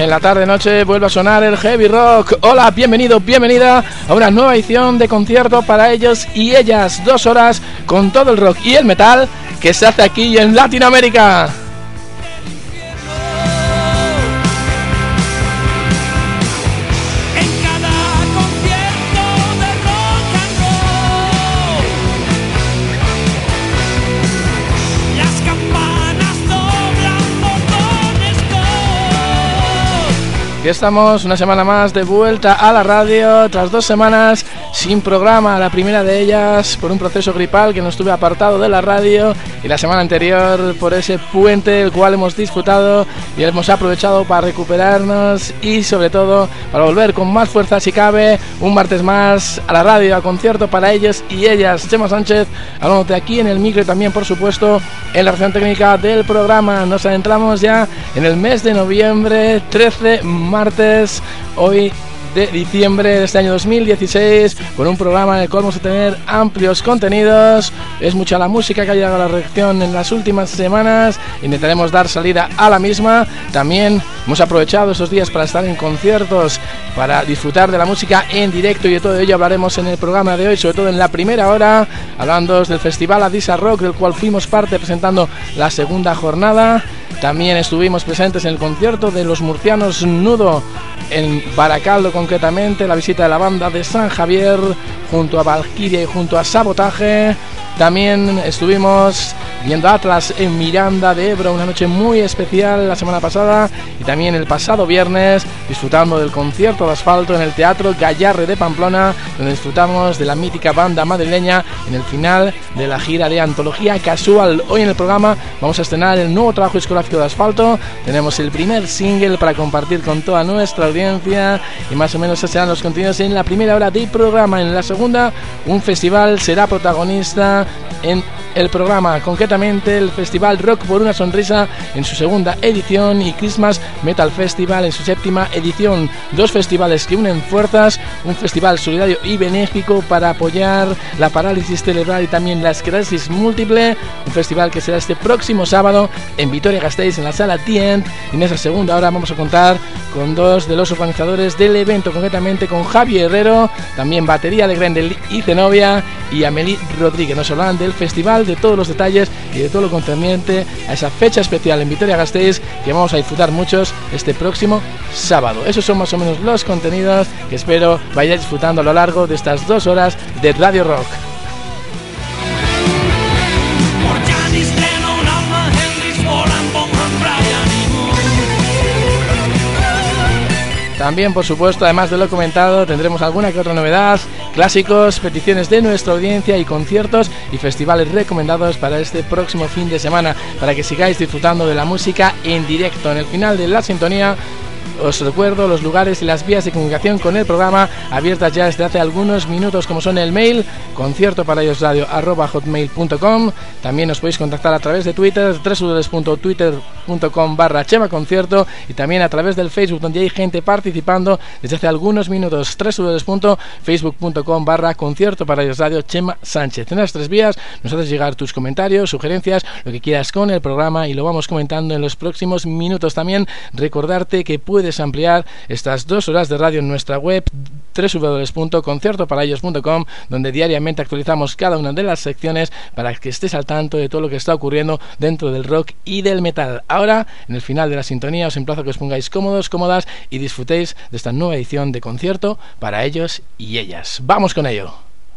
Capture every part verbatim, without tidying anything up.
En la tarde-noche vuelve a sonar el heavy rock. Hola, bienvenido, bienvenida a una nueva edición de concierto para ellos y ellas. Dos horas con todo el rock y el metal que se hace aquí en Latinoamérica. Aquí estamos una semana más de vuelta a la radio, tras dos semanas sin programa, la primera de ellas por un proceso gripal que nos estuve apartado de la radio, y la semana anterior por ese puente el cual hemos disfrutado y hemos aprovechado para recuperarnos y sobre todo para volver con más fuerza si cabe un martes más a la radio, a concierto para ellos y ellas. Chema Sánchez hablándote aquí en el micro y también por supuesto en la reacción técnica del programa. Nos adentramos ya en el mes de noviembre, trece martes, hoy de diciembre de este año dos mil dieciséis, con un programa en el cual vamos a tener amplios contenidos. Es mucha la música que ha llegado a la reacción en las últimas semanas, intentaremos dar salida a la misma. También hemos aprovechado esos días para estar en conciertos, para disfrutar de la música en directo, y de todo ello hablaremos en el programa de hoy, sobre todo en la primera hora, hablando del Festival Adisa Rock, del cual fuimos parte presentando la segunda jornada. También estuvimos presentes en el concierto de los murcianos Nudo en Baracaldo, concretamente la visita de la banda de San Javier junto a Valkyria y junto a Sabotaje. También estuvimos viendo Atlas en Miranda de Ebro, una noche muy especial la semana pasada, y también el pasado viernes disfrutando del concierto de Asfalto en el Teatro Gallarre de Pamplona, donde disfrutamos de la mítica banda madrileña en el final de la gira de Antología Casual. Hoy en el programa vamos a estrenar el nuevo trabajo discográfico de Asfalto, tenemos el primer single para compartir con toda nuestra audiencia, y más o menos esos serán los contenidos en la primera hora del programa. En la segunda, un festival será protagonista en el programa, concretamente el Festival Rock por una Sonrisa en su segunda edición y Christmas Metal Festival en su séptima edición. Dos festivales que unen fuerzas, un festival solidario y benéfico para apoyar la parálisis cerebral y también la esclerosis múltiple, un festival que será este próximo sábado en Vitoria-Gasteiz en la sala Tient, y en esa segunda hora vamos a contar con dos de los organizadores del evento, concretamente con Javi Herrero, también batería de Grendel y Zenobia, y Amelie Rodríguez. Nos hablarán del festival, de todos los detalles y de todo lo concerniente a esa fecha especial en Vitoria-Gasteiz que vamos a disfrutar muchos este próximo sábado. Esos son más o menos los contenidos que espero vayáis disfrutando a lo largo de estas dos horas de Radio Rock. También, por supuesto, además de lo comentado, tendremos alguna que otra novedad, clásicos, peticiones de nuestra audiencia y conciertos y festivales recomendados para este próximo fin de semana, para que sigáis disfrutando de la música en directo. En el final de la sintonía os recuerdo los lugares y las vías de comunicación con el programa, abiertas ya desde hace algunos minutos, como son el mail concierto para ellos radio arroba hotmail punto com. También os podéis contactar a través de Twitter, w w w punto twitter punto com barra chema concierto, y también a través del Facebook, donde hay gente participando desde hace algunos minutos, w w w punto facebook punto com barra concierto para ellos radio Chema Sánchez. En las tres vías nos haces llegar tus comentarios, sugerencias, lo que quieras con el programa, y lo vamos comentando en los próximos minutos. También recordarte que puedes ampliar estas dos horas de radio en nuestra web w w w punto concierto para ellos punto com, donde diariamente actualizamos cada una de las secciones para que estés al tanto de todo lo que está ocurriendo dentro del rock y del metal. Ahora, en el final de la sintonía, os emplazo a que os pongáis cómodos, cómodas y disfrutéis de esta nueva edición de concierto para ellos y ellas. ¡Vamos con ello!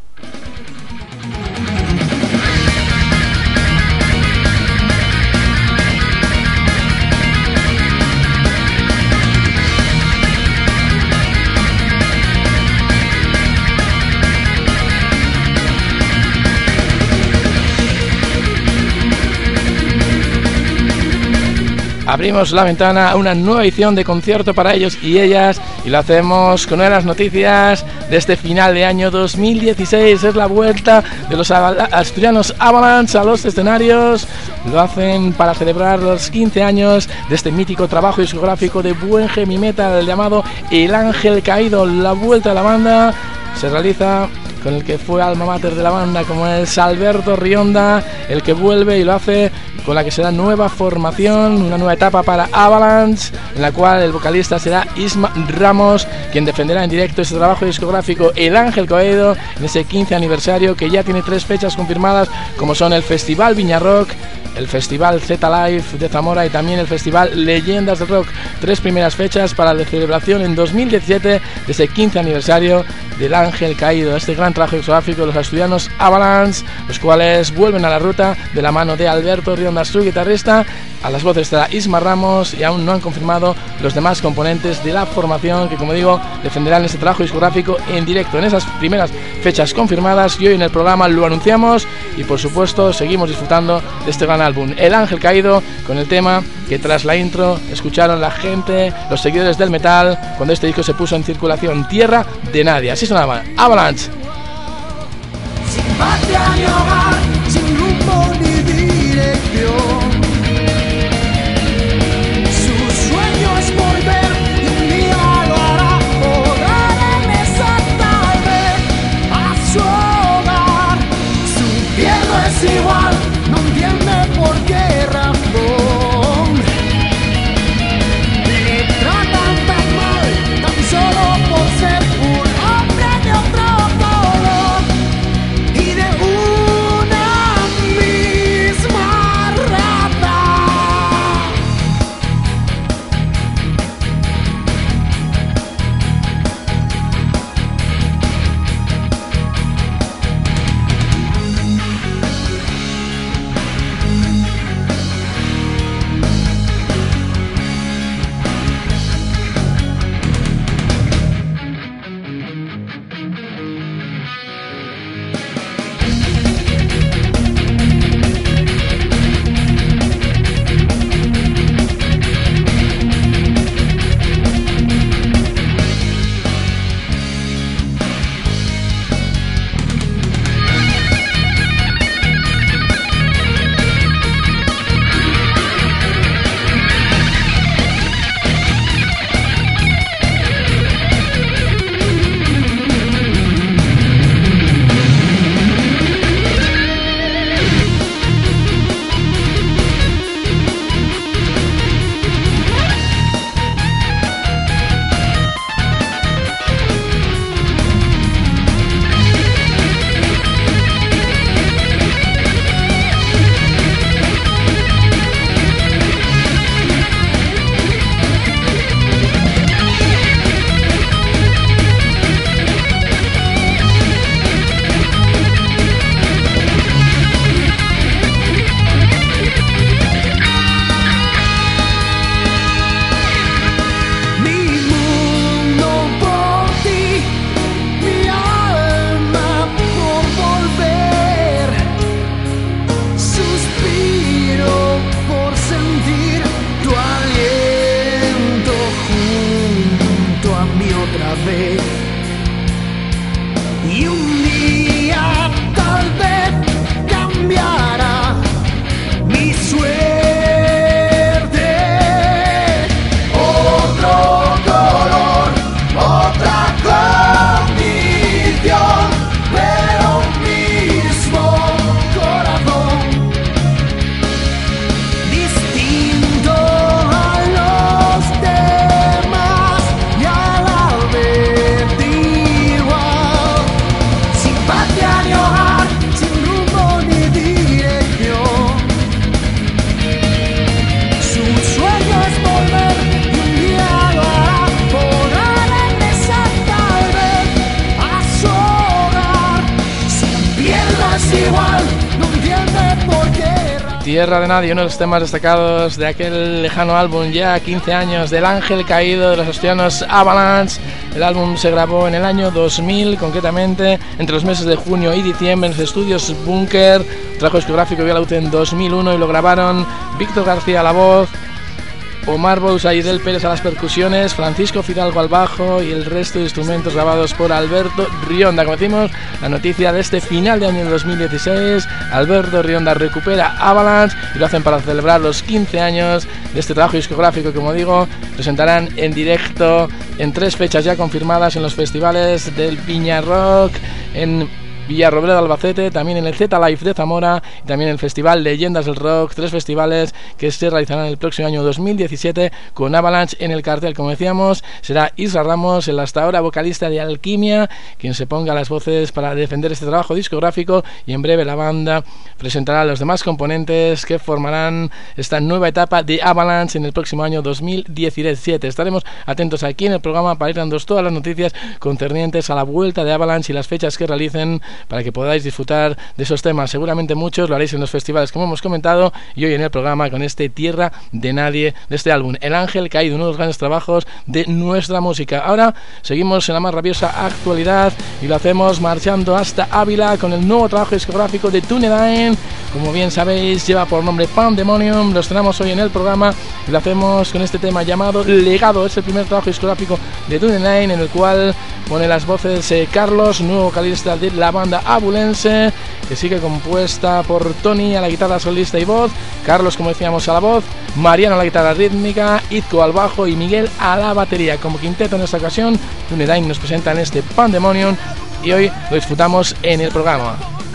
Abrimos la ventana a una nueva edición de concierto para ellos y ellas, y lo hacemos con una de las noticias de este final de año dos mil dieciséis. Es la vuelta de los asturianos Avalanche a los escenarios. Lo hacen para celebrar los quince años de este mítico trabajo discográfico de buen heavy metal llamado El Ángel Caído. La vuelta de la banda se realiza con el que fue alma mater de la banda, como es Alberto Rionda, el que vuelve y lo hace con la que será nueva formación, una nueva etapa para Avalanche, en la cual el vocalista será Isma Ramos, quien defenderá en directo este trabajo discográfico El Ángel Caído en ese quince aniversario, que ya tiene tres fechas confirmadas, como son el Festival Viña Rock, el Festival Z Live de Zamora y también el Festival Leyendas del Rock. Tres primeras fechas para la celebración en dos mil diecisiete de ese quince aniversario del Ángel Caído, este gran trabajo discográfico de los asturianos Avalanche, los cuales vuelven a la ruta de la mano de Alberto Rionda, su guitarrista. A las voces estará Isma Ramos y aún no han confirmado los demás componentes de la formación que, como digo, defenderán este trabajo discográfico en directo en esas primeras fechas confirmadas, y hoy en el programa lo anunciamos y por supuesto seguimos disfrutando de este gran álbum, El Ángel Caído, con el tema que tras la intro escucharon la gente, los seguidores del metal, cuando este disco se puso en circulación, Tierra de Nadie. Así sonaba Avalanche. Sin patria ni hogar, sin rumbo ni dirección. Su sueño es volver y un día lo hará. Podrá en esa tarde a su hogar. Su piel no es igual, no entiende por qué razón le tratan tan mal, tan solo por ser un hombre de otro color y de una misma raza. Tierra de Nadie, uno de los temas destacados de aquel lejano álbum, ya quince años, del Ángel Caído de los asturianos Avalanche. El álbum se grabó en el año dos mil, concretamente entre los meses de junio y diciembre en los estudios Bunker. Trabajo discográfico vio la luz en dos mil uno y lo grabaron Víctor García a la voz, Omar Bouza y Del Pérez a las percusiones, Francisco Fidalgo al bajo y el resto de instrumentos grabados por Alberto Rionda. Como decimos, la noticia de este final de año de dos mil dieciséis, Alberto Rionda recupera Avalanche y lo hacen para celebrar los quince años de este trabajo discográfico. Como digo, presentarán en directo en tres fechas ya confirmadas en los festivales del Viña Rock, en Villarrobledo de Albacete, también en el Z Live de Zamora y también en el Festival Leyendas del Rock, tres festivales que se realizarán el próximo año dos mil diecisiete con Avalanche en el cartel. Como decíamos, será Isra Ramos, el hasta ahora vocalista de Alquimia, quien se ponga las voces para defender este trabajo discográfico, y en breve la banda presentará a los demás componentes que formarán esta nueva etapa de Avalanche en el próximo año dos mil diecisiete. Estaremos atentos aquí en el programa para ir dando todas las noticias concernientes a la vuelta de Avalanche y las fechas que realicen, para que podáis disfrutar de esos temas. Seguramente muchos lo haréis en los festivales, como hemos comentado, y hoy en el programa con este Tierra de Nadie de este álbum El Ángel Caído, uno de los grandes trabajos de nuestra música. Ahora seguimos en la más rabiosa actualidad y lo hacemos marchando hasta Ávila con el nuevo trabajo discográfico de Dunedain. Como bien sabéis, lleva por nombre Pandemonium. Lo estrenamos hoy en el programa y lo hacemos con este tema llamado Legado. Es el primer trabajo discográfico de Dunedain, en el cual pone las voces eh, Carlos, nuevo vocalista de la banda abulense, que sigue compuesta por Tony a la guitarra solista y voz, Carlos, como decíamos, a la voz, Mariano a la guitarra rítmica, Izco al bajo y Miguel a la batería. Como quinteto en esta ocasión, Dunedain nos presenta en este Pandemonium y hoy lo disfrutamos en el programa.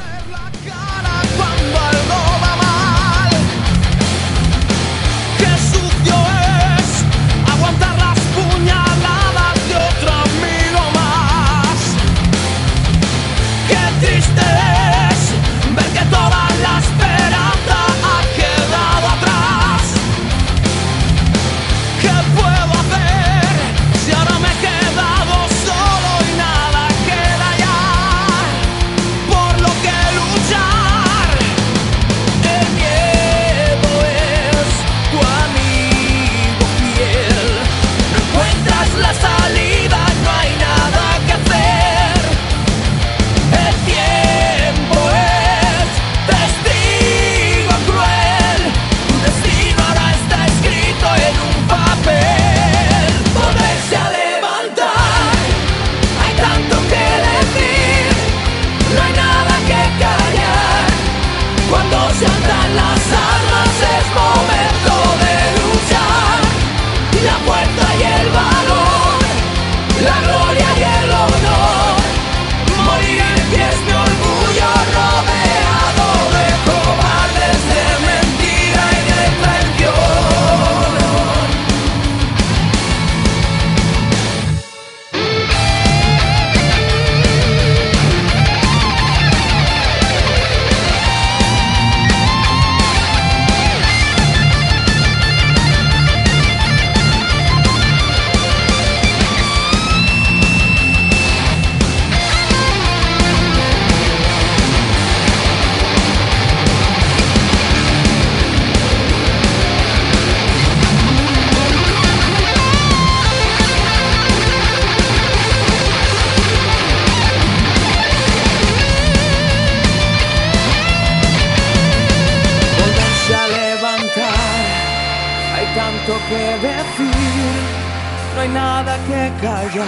Que decir, no hay nada que callar.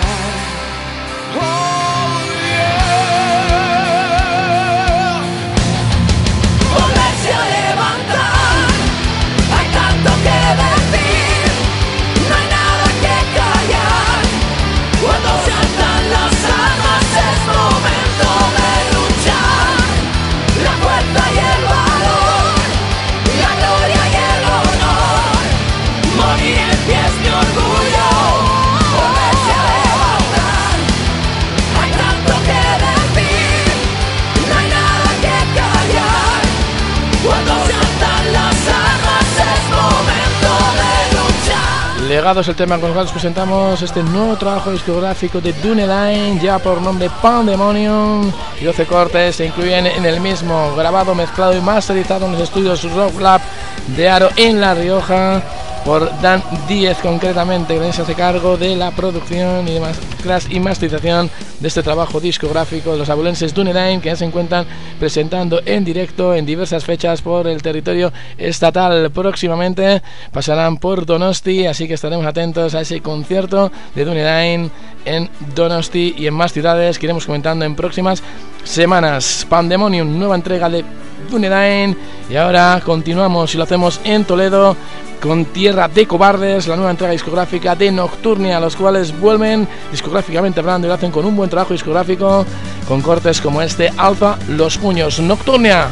Oh, yeah. Volverse a levantar, hay tanto que decir, no hay nada que callar. Cuando se alzan las armas es momento de luchar. La fuerza y el valor, la gloria y el honor. Morir en pie es mi orgullo, volverse a levantar. Hay tanto que decir, no hay nada que callar. Cuando se alzan las armas es momento de luchar. Legado es el tema con el cual os presentamos este nuevo trabajo discográfico de Dunedain, ya por nombre Pandemonium, y doce cortes se incluyen en el mismo, grabado, mezclado y masterizado en los estudios Rock Lab de Aro en La Rioja. por Dan Díez, concretamente, que se hace cargo de la producción y demás y masterización de este trabajo discográfico de los abulenses Dunedain, que ya se encuentran presentando en directo en diversas fechas por el territorio estatal. Próximamente pasarán por Donosti, así que estaremos atentos a ese concierto de Dunedain en Donosti y en más ciudades que iremos comentando en próximas semanas. Pandemonium, nueva entrega de Dunedain, y ahora continuamos y lo hacemos en Toledo con Tierra de Cobardes, la nueva entrega discográfica de Nocturnia, los cuales vuelven discográficamente hablando y lo hacen con un buen trabajo discográfico, con cortes como este, Alza los puños. Nocturnia.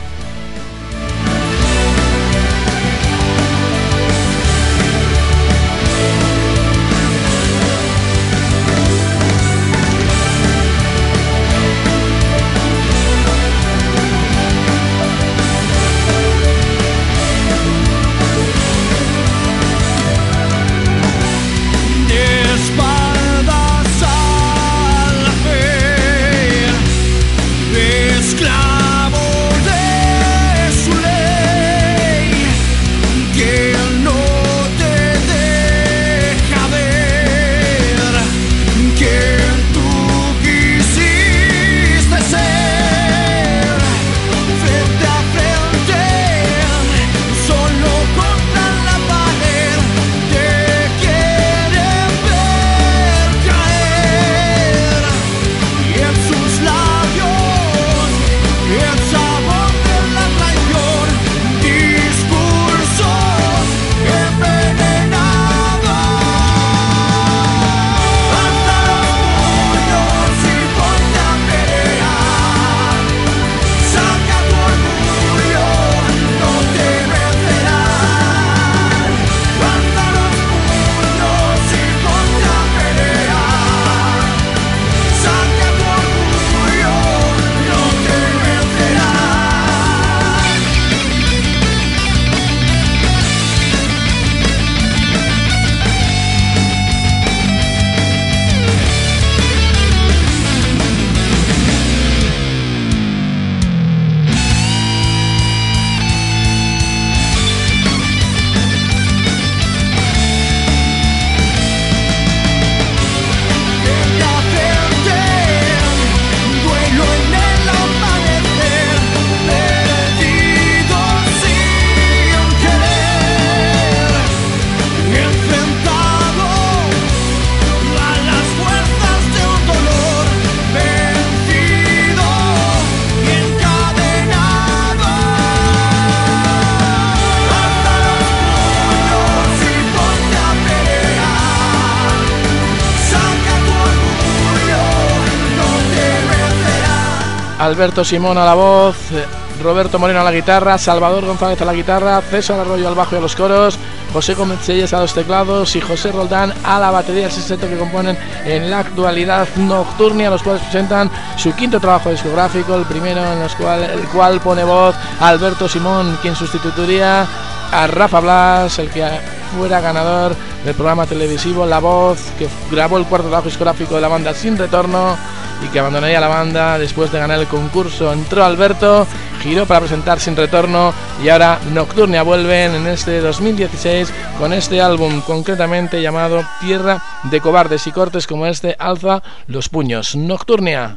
Alberto Simón a la voz, Roberto Moreno a la guitarra, Salvador González a la guitarra, César Arroyo al bajo y a los coros, José Gómez Selles a los teclados y José Roldán a la batería, el sexteto que componen en la actualidad Nocturnia, los cuales presentan su quinto trabajo discográfico, el primero en los cual, el cual pone voz a Alberto Simón, quien sustituiría a Rafa Blas, el que fuera ganador del programa televisivo La Voz, que grabó el cuarto trabajo discográfico de la banda Sin Retorno y que abandonaría la banda después de ganar el concurso. Entró Alberto, giró para presentar Sin Retorno y ahora Nocturnia vuelven en este dos mil dieciséis con este álbum concretamente llamado Tierra de Cobardes y cortes como este, Alza los puños. Nocturnia.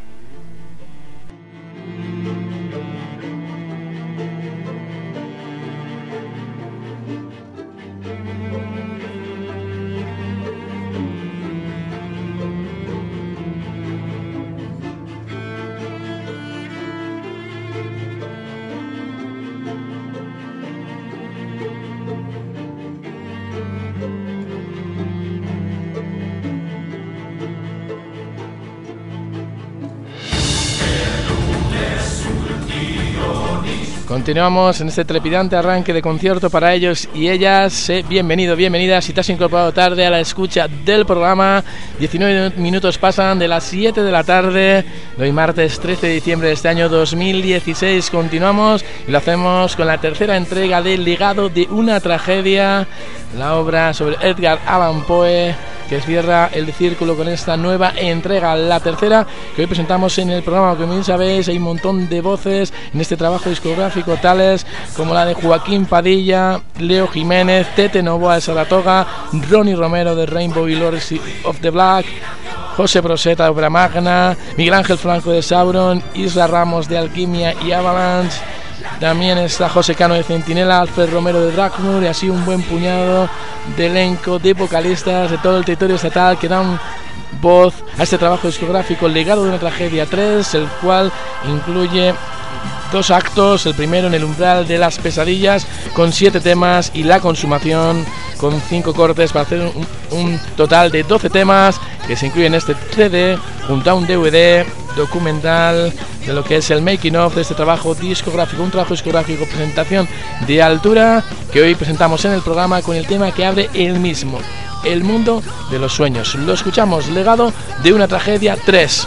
Continuamos en este trepidante arranque de concierto para ellos y ellas. Eh, bienvenido, bienvenida. Si te has incorporado tarde a la escucha del programa, diecinueve minutos pasan de las siete de la tarde de hoy martes trece de diciembre de este año dos mil dieciséis. Continuamos y lo hacemos con la tercera entrega del Legado de una tragedia, la obra sobre Edgar Allan Poe, que cierra el círculo con esta nueva entrega, la tercera que hoy presentamos en el programa. Como bien sabéis, hay un montón de voces en este trabajo discográfico, tales como la de Joaquín Padilla, Leo Jiménez, Tete Novoa de Saratoga, Ronnie Romero de Rainbow y Lords of the Black, José Broseta de Obra Magna, Miguel Ángel Franco de Sauron, Isla Ramos de Alquimia y Avalanche. También está José Cano de Centinela, Alfred Romero de Dragmoor y así un buen puñado de elenco de vocalistas de todo el territorio estatal que dan voz a este trabajo discográfico, Legado de una Tragedia tres, el cual incluye dos actos, el primero en el umbral de las pesadillas con siete temas y La Consumación con cinco cortes para hacer un, un total de doce temas que se incluyen en este C D junto a un D V D documental de lo que es el making of de este trabajo discográfico, un trabajo discográfico presentación de altura que hoy presentamos en el programa con el tema que abre el mismo, El Mundo de los Sueños. Lo escuchamos, Legado de una Tragedia tres.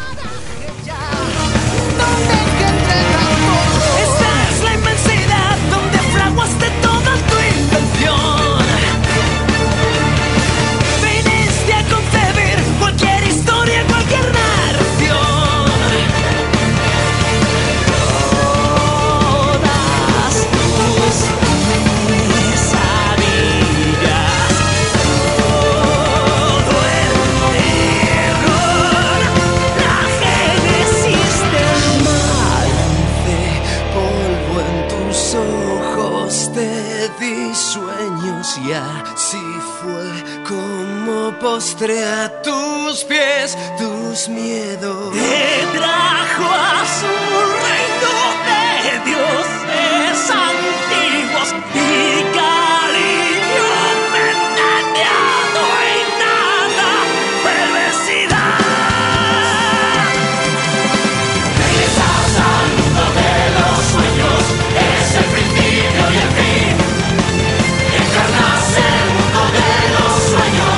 Postre a tus pies, tus miedos te trajo a su reino de dioses antiguos y cariño envenenado y nada perversidad. Regresas al mundo de los sueños, es el principio y el fin. Encarnas el mundo de los sueños.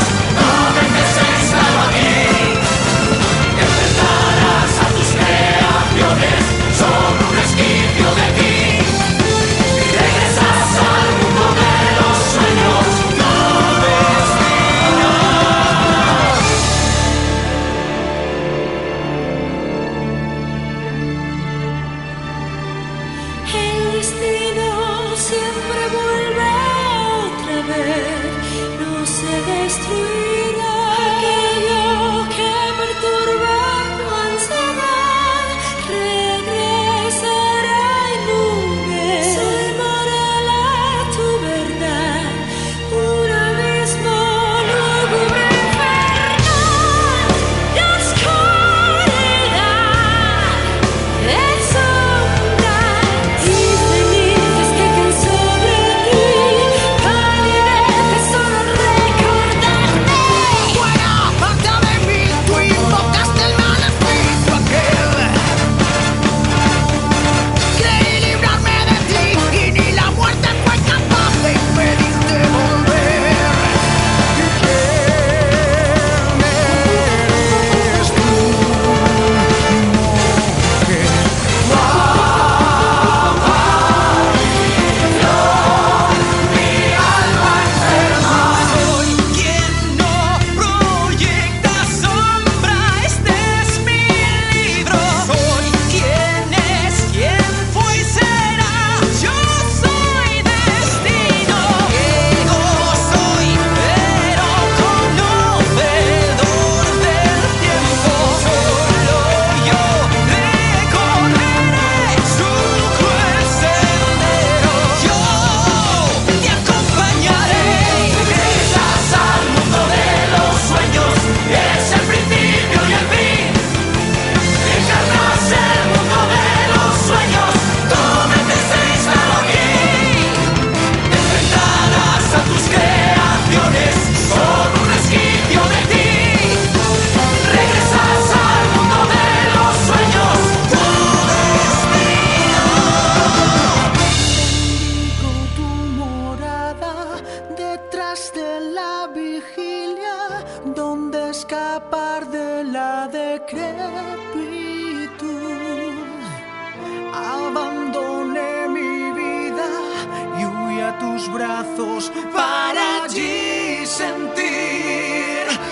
tus brazos para allí sentir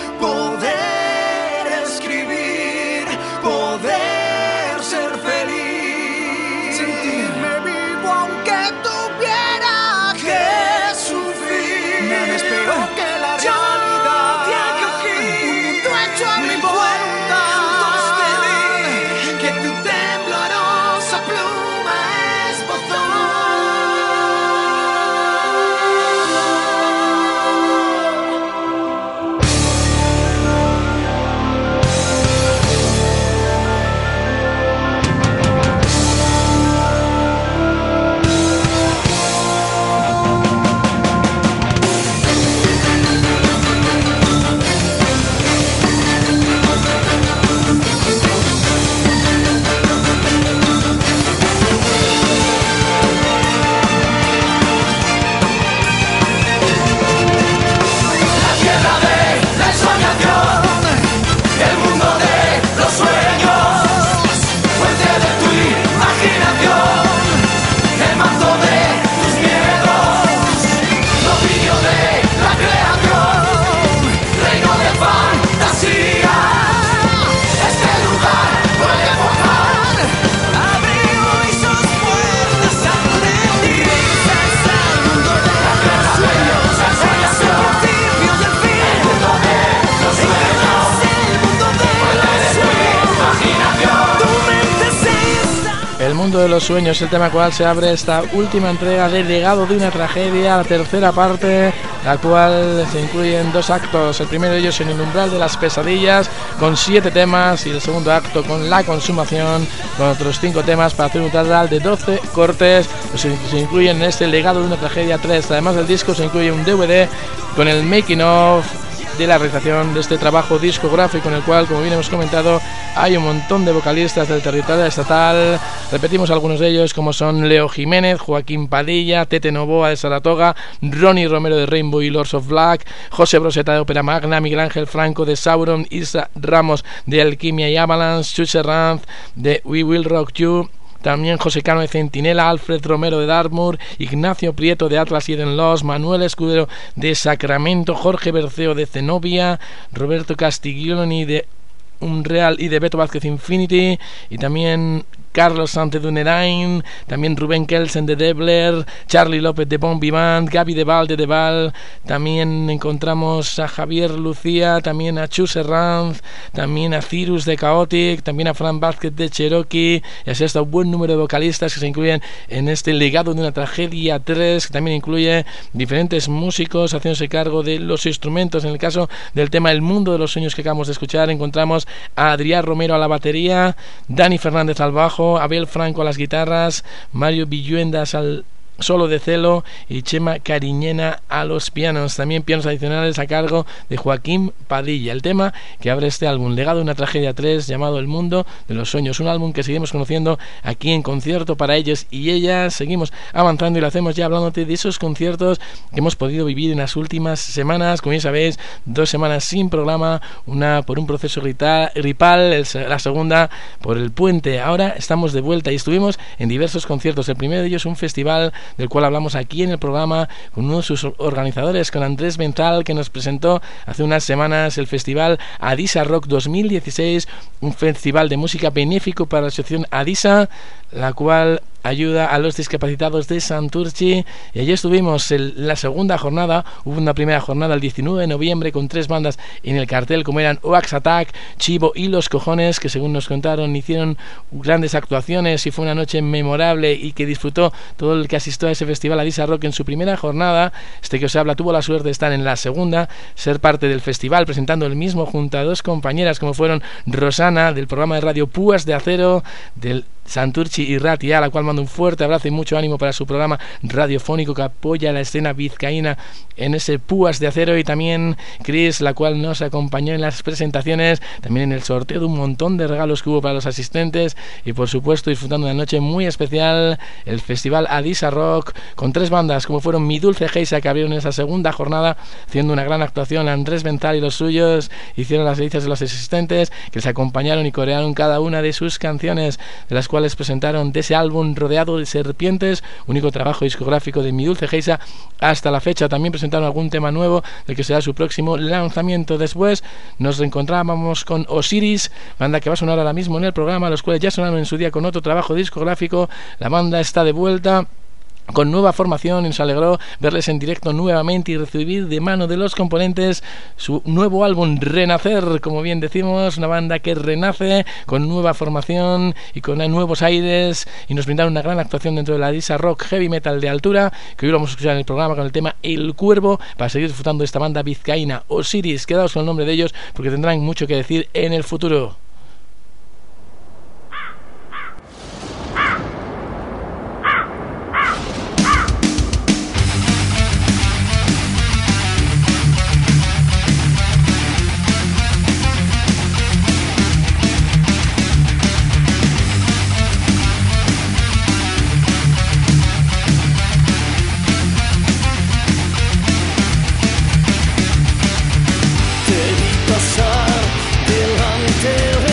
Mundo de los Sueños, el tema cual se abre esta última entrega de Legado de una Tragedia, la tercera parte, la cual se incluyen dos actos. El primero de ellos en el umbral de las pesadillas, con siete temas, y el segundo acto con la consumación, con otros cinco temas, para hacer un total de doce cortes que se, se incluyen en este Legado de una Tragedia tres. Además del disco se incluye un D V D con el making of de la realización de este trabajo discográfico, en el cual, como bien hemos comentado, hay un montón de vocalistas del territorio estatal. Repetimos algunos de ellos, como son Leo Jiménez, Joaquín Padilla, Tete Novoa de Saratoga, Ronnie Romero de Rainbow y Lords of Black, José Broseta de Ópera Magna, Miguel Ángel Franco de Sauron, Isa Ramos de Alquimia y Avalanche, Chuche Ranz de We Will Rock You, también José Cano de Centinela, Alfred Romero de Dartmoor, Ignacio Prieto de Atlas Eden Lost, Manuel Escudero de Sacramento, Jorge Berceo de Zenobia, Roberto Castiglioni de Unreal y de Beto Vázquez Infinity, y también Carlos Sante de Unerain, también Rubén Kelsen de Debler, Charlie López de Bon Vivant, Gaby de Val de Deval, también encontramos a Javier Lucía, también a Chus Herranz, también a Cirus de Chaotic, también a Fran Vázquez de Cherokee, y así hasta un buen número de vocalistas que se incluyen en este Legado de una Tragedia tres, que también incluye diferentes músicos haciéndose cargo de los instrumentos. En el caso del tema El Mundo de los Sueños que acabamos de escuchar, encontramos a Adrián Romero a la batería, Dani Fernández al bajo, Abel Franco a las guitarras, Mario Villuendas al solo de celo y Chema Cariñena a los pianos. También pianos adicionales a cargo de Joaquín Padilla. El tema que abre este álbum, Legado de una Tragedia tres, llamado El Mundo de los Sueños, un álbum que seguimos conociendo aquí en concierto para ellos y ellas. Seguimos avanzando y lo hacemos ya hablándote de esos conciertos que hemos podido vivir en las últimas semanas. Como ya sabéis, dos semanas sin programa, una por un proceso gripal, el, la segunda por el puente. Ahora estamos de vuelta y estuvimos en diversos conciertos. El primero de ellos un festival del cual hablamos aquí en el programa con uno de sus organizadores, con Andrés Ventral, que nos presentó hace unas semanas el festival Adisa Rock dos mil dieciséis, un festival de música benéfico para la asociación Adisa, la cual ayuda a los discapacitados de Santurchi. Y allí estuvimos en la segunda jornada. Hubo una primera jornada el diecinueve de noviembre con tres bandas en el cartel, como eran Oax Attack, Chivo y Los Cojones, que según nos contaron hicieron grandes actuaciones y fue una noche memorable y que disfrutó todo el que asistió a ese festival Adisa Rock en su primera jornada. Este que os habla tuvo la suerte de estar en la segunda, ser parte del festival presentando el mismo junto a dos compañeras como fueron Rosana del programa de radio Púas de Acero del Santurchi y Ratia, a la cual mando un fuerte abrazo y mucho ánimo para su programa radiofónico que apoya la escena vizcaína en ese Púas de Acero, y también Chris, la cual nos acompañó en las presentaciones, también en el sorteo de un montón de regalos que hubo para los asistentes, y por supuesto disfrutando de una noche muy especial, el festival Adisa Rock, con tres bandas como fueron Mi Dulce Geisa, que abrieron esa segunda jornada haciendo una gran actuación. Andrés Ventral y los suyos hicieron las delicias de los asistentes, que les acompañaron y corearon cada una de sus canciones, de las cuales cuales presentaron de ese álbum Rodeado de Serpientes, único trabajo discográfico de Mi Dulce Geisa hasta la fecha. También presentaron algún tema nuevo del que será su próximo lanzamiento. Después nos reencontrábamos con Osiris, banda que va a sonar ahora mismo en el programa, los cuales ya sonaron en su día con otro trabajo discográfico. La banda está de vuelta con nueva formación y nos alegró verles en directo nuevamente y recibir de mano de los componentes su nuevo álbum Renacer. Como bien decimos, una banda que renace con nueva formación y con nuevos aires, y nos brindaron una gran actuación dentro de la Adisa Rock Heavy Metal de altura, que hoy lo vamos a escuchar en el programa con el tema El Cuervo, para seguir disfrutando de esta banda vizcaína Osiris. Quedaos con el nombre de ellos porque tendrán mucho que decir en el futuro. Te vi pasar delante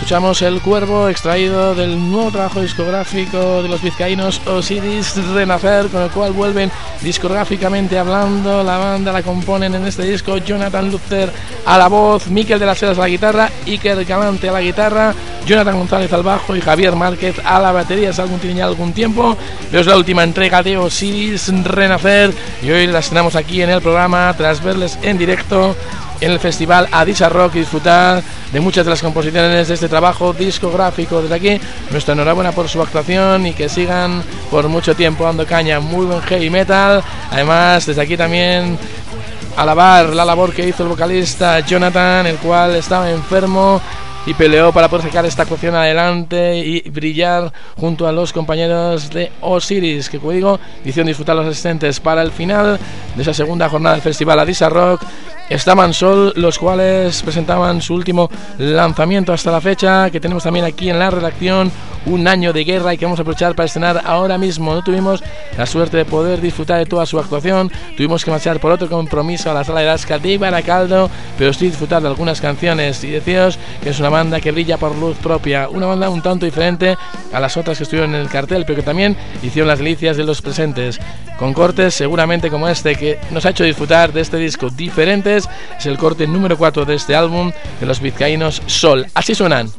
escuchamos El Cuervo, extraído del nuevo trabajo discográfico de los vizcaínos Osiris Renacer, con el cual vuelven discográficamente hablando. La banda la componen en este disco Jonathan Luzer a la voz, Miquel de las Heras a la guitarra, Iker Galante a la guitarra, Jonathan González al bajo y Javier Márquez a la batería. Es algún tiene ya algún tiempo, pero es la última entrega de Osiris Renacer y hoy la estrenamos aquí en el programa tras verles en directo en el festival Adisa Rock y disfrutar de muchas de las composiciones de este trabajo discográfico. Desde aquí, nuestra enhorabuena por su actuación y que sigan por mucho tiempo dando caña. Muy buen heavy metal. Además, desde aquí también alabar la labor que hizo el vocalista Jonathan, el cual estaba enfermo y peleó para poder sacar esta actuación adelante y brillar junto a los compañeros de Osiris, que como digo, hicieron disfrutar a los asistentes. Para el final de esa segunda jornada del festival Adisa Rock estaban Sol, los cuales presentaban su último lanzamiento hasta la fecha, que tenemos también aquí en la redacción, Un año de guerra, y que vamos a aprovechar para estrenar ahora mismo. No tuvimos la suerte de poder disfrutar de toda su actuación, tuvimos que marchar por otro compromiso a la sala de Lasca de Baracaldo, pero estoy disfrutando de algunas canciones y deciros que es una banda que brilla por luz propia, una banda un tanto diferente a las otras que estuvieron en el cartel, pero que también hicieron las delicias de los presentes, con cortes seguramente como este que nos ha hecho disfrutar de este disco diferentes. Es el corte número cuatro de este álbum de los vizcaínos Sol. Así suenan.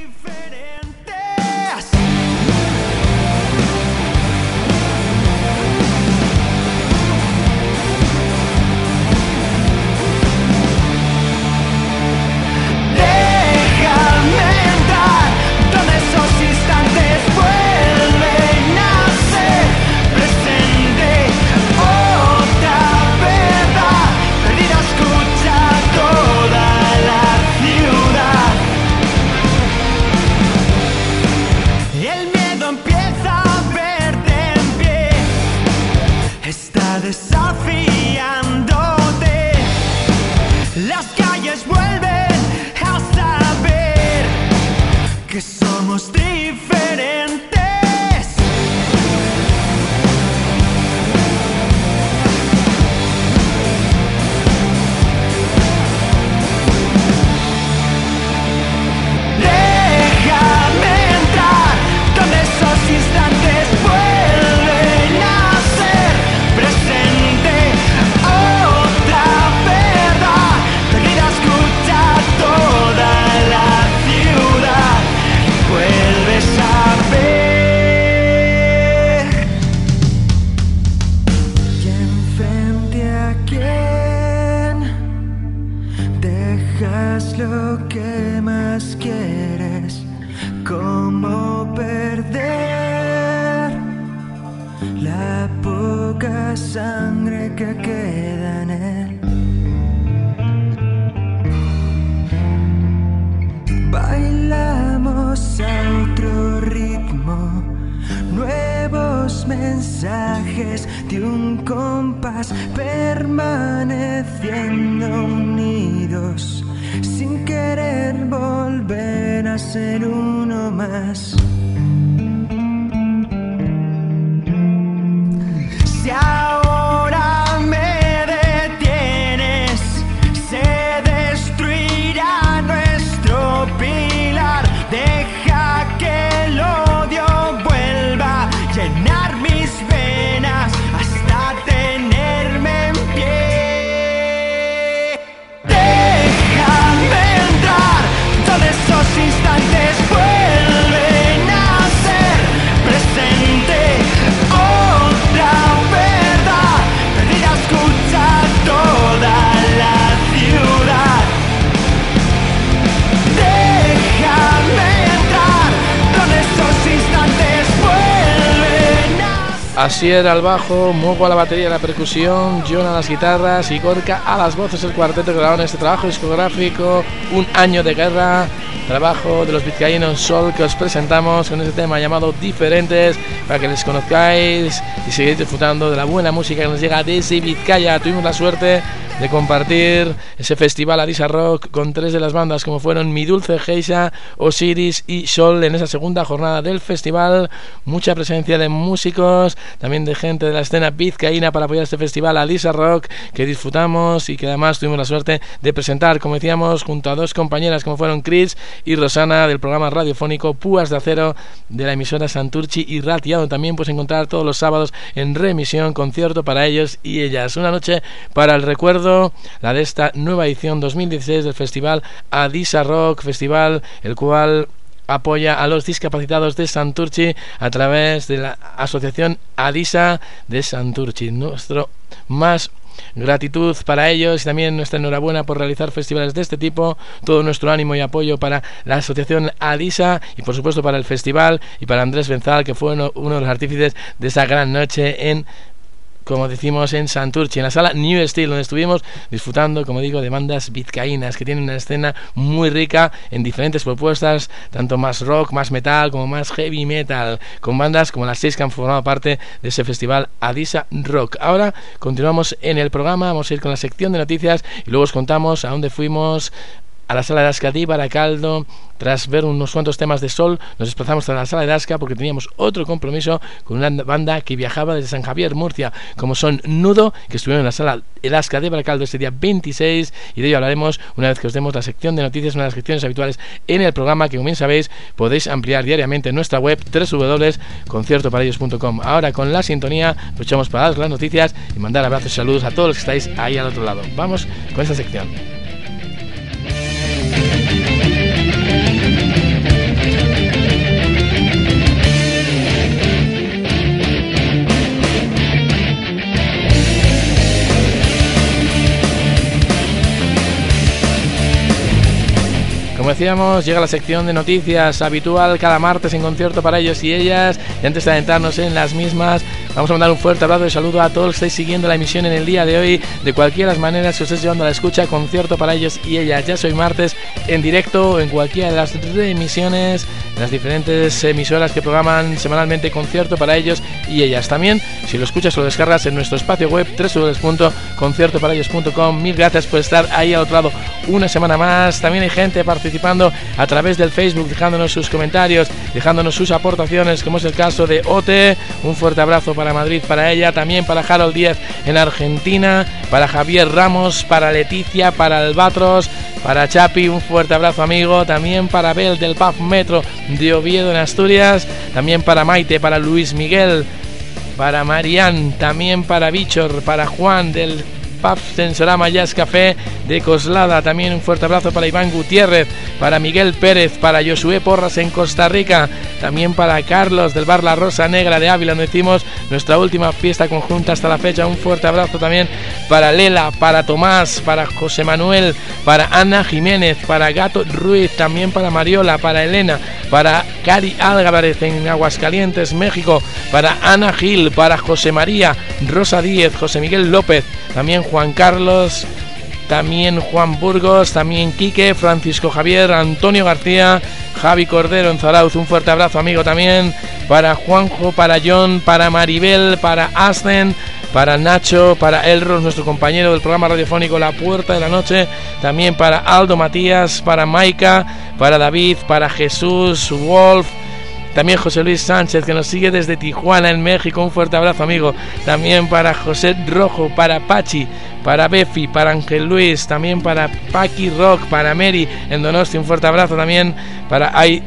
Asier al bajo, Mogo a la batería y la percusión, John a las guitarras y Gorka a las voces. El cuarteto que grabaron este trabajo discográfico, Un año de guerra, trabajo de los vizcaínos Sol, que os presentamos con este tema llamado Diferentes, para que les conozcáis y seguir disfrutando de la buena música que nos llega desde Vizcaya. Tuvimos la suerte de compartir ese festival Adisa Rock con tres de las bandas como fueron Mi Dulce Geisha, Osiris y Sol en esa segunda jornada del festival. Mucha presencia de músicos, también de gente de la escena vizcaína para apoyar este festival Adisa Rock que disfrutamos y que además tuvimos la suerte de presentar, como decíamos, junto a dos compañeras como fueron Chris y Rosana del programa radiofónico Púas de Acero de la emisora Santurchi y Ratia, donde también puedes encontrar todos los sábados en remisión concierto para ellos y ellas. Una noche para el recuerdo, la de esta nueva edición dos mil dieciséis del festival Adisa Rock, festival el cual apoya a los discapacitados de Santurchi a través de la asociación Adisa de Santurchi. Nuestro más gratitud para ellos y también nuestra enhorabuena por realizar festivales de este tipo. Todo nuestro ánimo y apoyo para la asociación Adisa y por supuesto para el festival y para Andrés Benzal, que fue uno, uno de los artífices de esa gran noche en, como decimos, en Santurchi, en la sala New Steel, donde estuvimos disfrutando, como digo, de bandas vizcaínas que tienen una escena muy rica en diferentes propuestas, tanto más rock, más metal, como más heavy metal, con bandas como las seis que han formado parte de ese festival Adisa Rock. Ahora continuamos en el programa, vamos a ir con la sección de noticias y luego os contamos a dónde fuimos. A la sala de Asca de Baracaldo. Tras ver unos cuantos temas de Sol, nos desplazamos a la sala de Asca porque teníamos otro compromiso con una banda que viajaba desde San Javier, Murcia, como son Nudo, que estuvieron en la sala El Asca de Baracaldo este día veintiséis, y de ello hablaremos una vez que os demos la sección de noticias, una de las secciones habituales en el programa, que como bien sabéis podéis ampliar diariamente en nuestra web doble u doble u doble u punto concierto para ellos punto com. Ahora con la sintonía aprovechamos para dar las noticias y mandar abrazos y saludos a todos los que estáis ahí al otro lado. Vamos con esta sección. Como decíamos, llega la sección de noticias habitual cada martes en Concierto para ellos y ellas. Y antes de adentrarnos en las mismas, vamos a mandar un fuerte abrazo y saludo a todos los que estáis siguiendo la emisión en el día de hoy. De cualquiera de las maneras que os estéis llevando a la escucha, Concierto para ellos y ellas. Ya soy martes en directo o en cualquiera de las reemisiones, en las diferentes emisoras que programan semanalmente Concierto para ellos y ellas. También, si lo escuchas o lo descargas en nuestro espacio web doble u doble u doble u punto concierto para ellos punto com. Mil gracias por estar ahí al otro lado una semana más. También hay gente participando a través del Facebook, dejándonos sus comentarios, dejándonos sus aportaciones, como es el caso de Ote. Un fuerte abrazo para Madrid, para ella, también para Harold Díaz en Argentina, para Javier Ramos, para Leticia, para Albatros, para Chapi, un fuerte abrazo amigo, también para Bel del Pub Metro de Oviedo en Asturias, también para Maite, para Luis Miguel, para Marián, también para Bichor, para Juan del Pub Sensorama Jazz Café de Coslada, también un fuerte abrazo para Iván Gutiérrez, para Miguel Pérez, para Josué Porras en Costa Rica, también para Carlos del Bar La Rosa Negra de Ávila, donde hicimos nuestra última fiesta conjunta hasta la fecha. Un fuerte abrazo también para Lela, para Tomás, para José Manuel, para Ana Jiménez, para Gato Ruiz, también para Mariola, para Elena, para Cari Álvarez en Aguascalientes, México, para Ana Gil, para José María, Rosa Díez, José Miguel López, también Juan Carlos, también Juan Burgos, también Quique, Francisco Javier, Antonio García, Javi Cordero en Zarauz. Un fuerte abrazo amigo también para Juanjo, para John, para Maribel, para Asden, para Nacho, para Elros, nuestro compañero del programa radiofónico La Puerta de la Noche, también para Aldo Matías, para Maika, para David, para Jesús, Wolf, también José Luis Sánchez, que nos sigue desde Tijuana, en México. Un fuerte abrazo amigo. También para José Rojo, para Pachi, para Befi, para Ángel Luis, también para Paqui Rock, para Mary en Donosti. Un fuerte abrazo también para Ay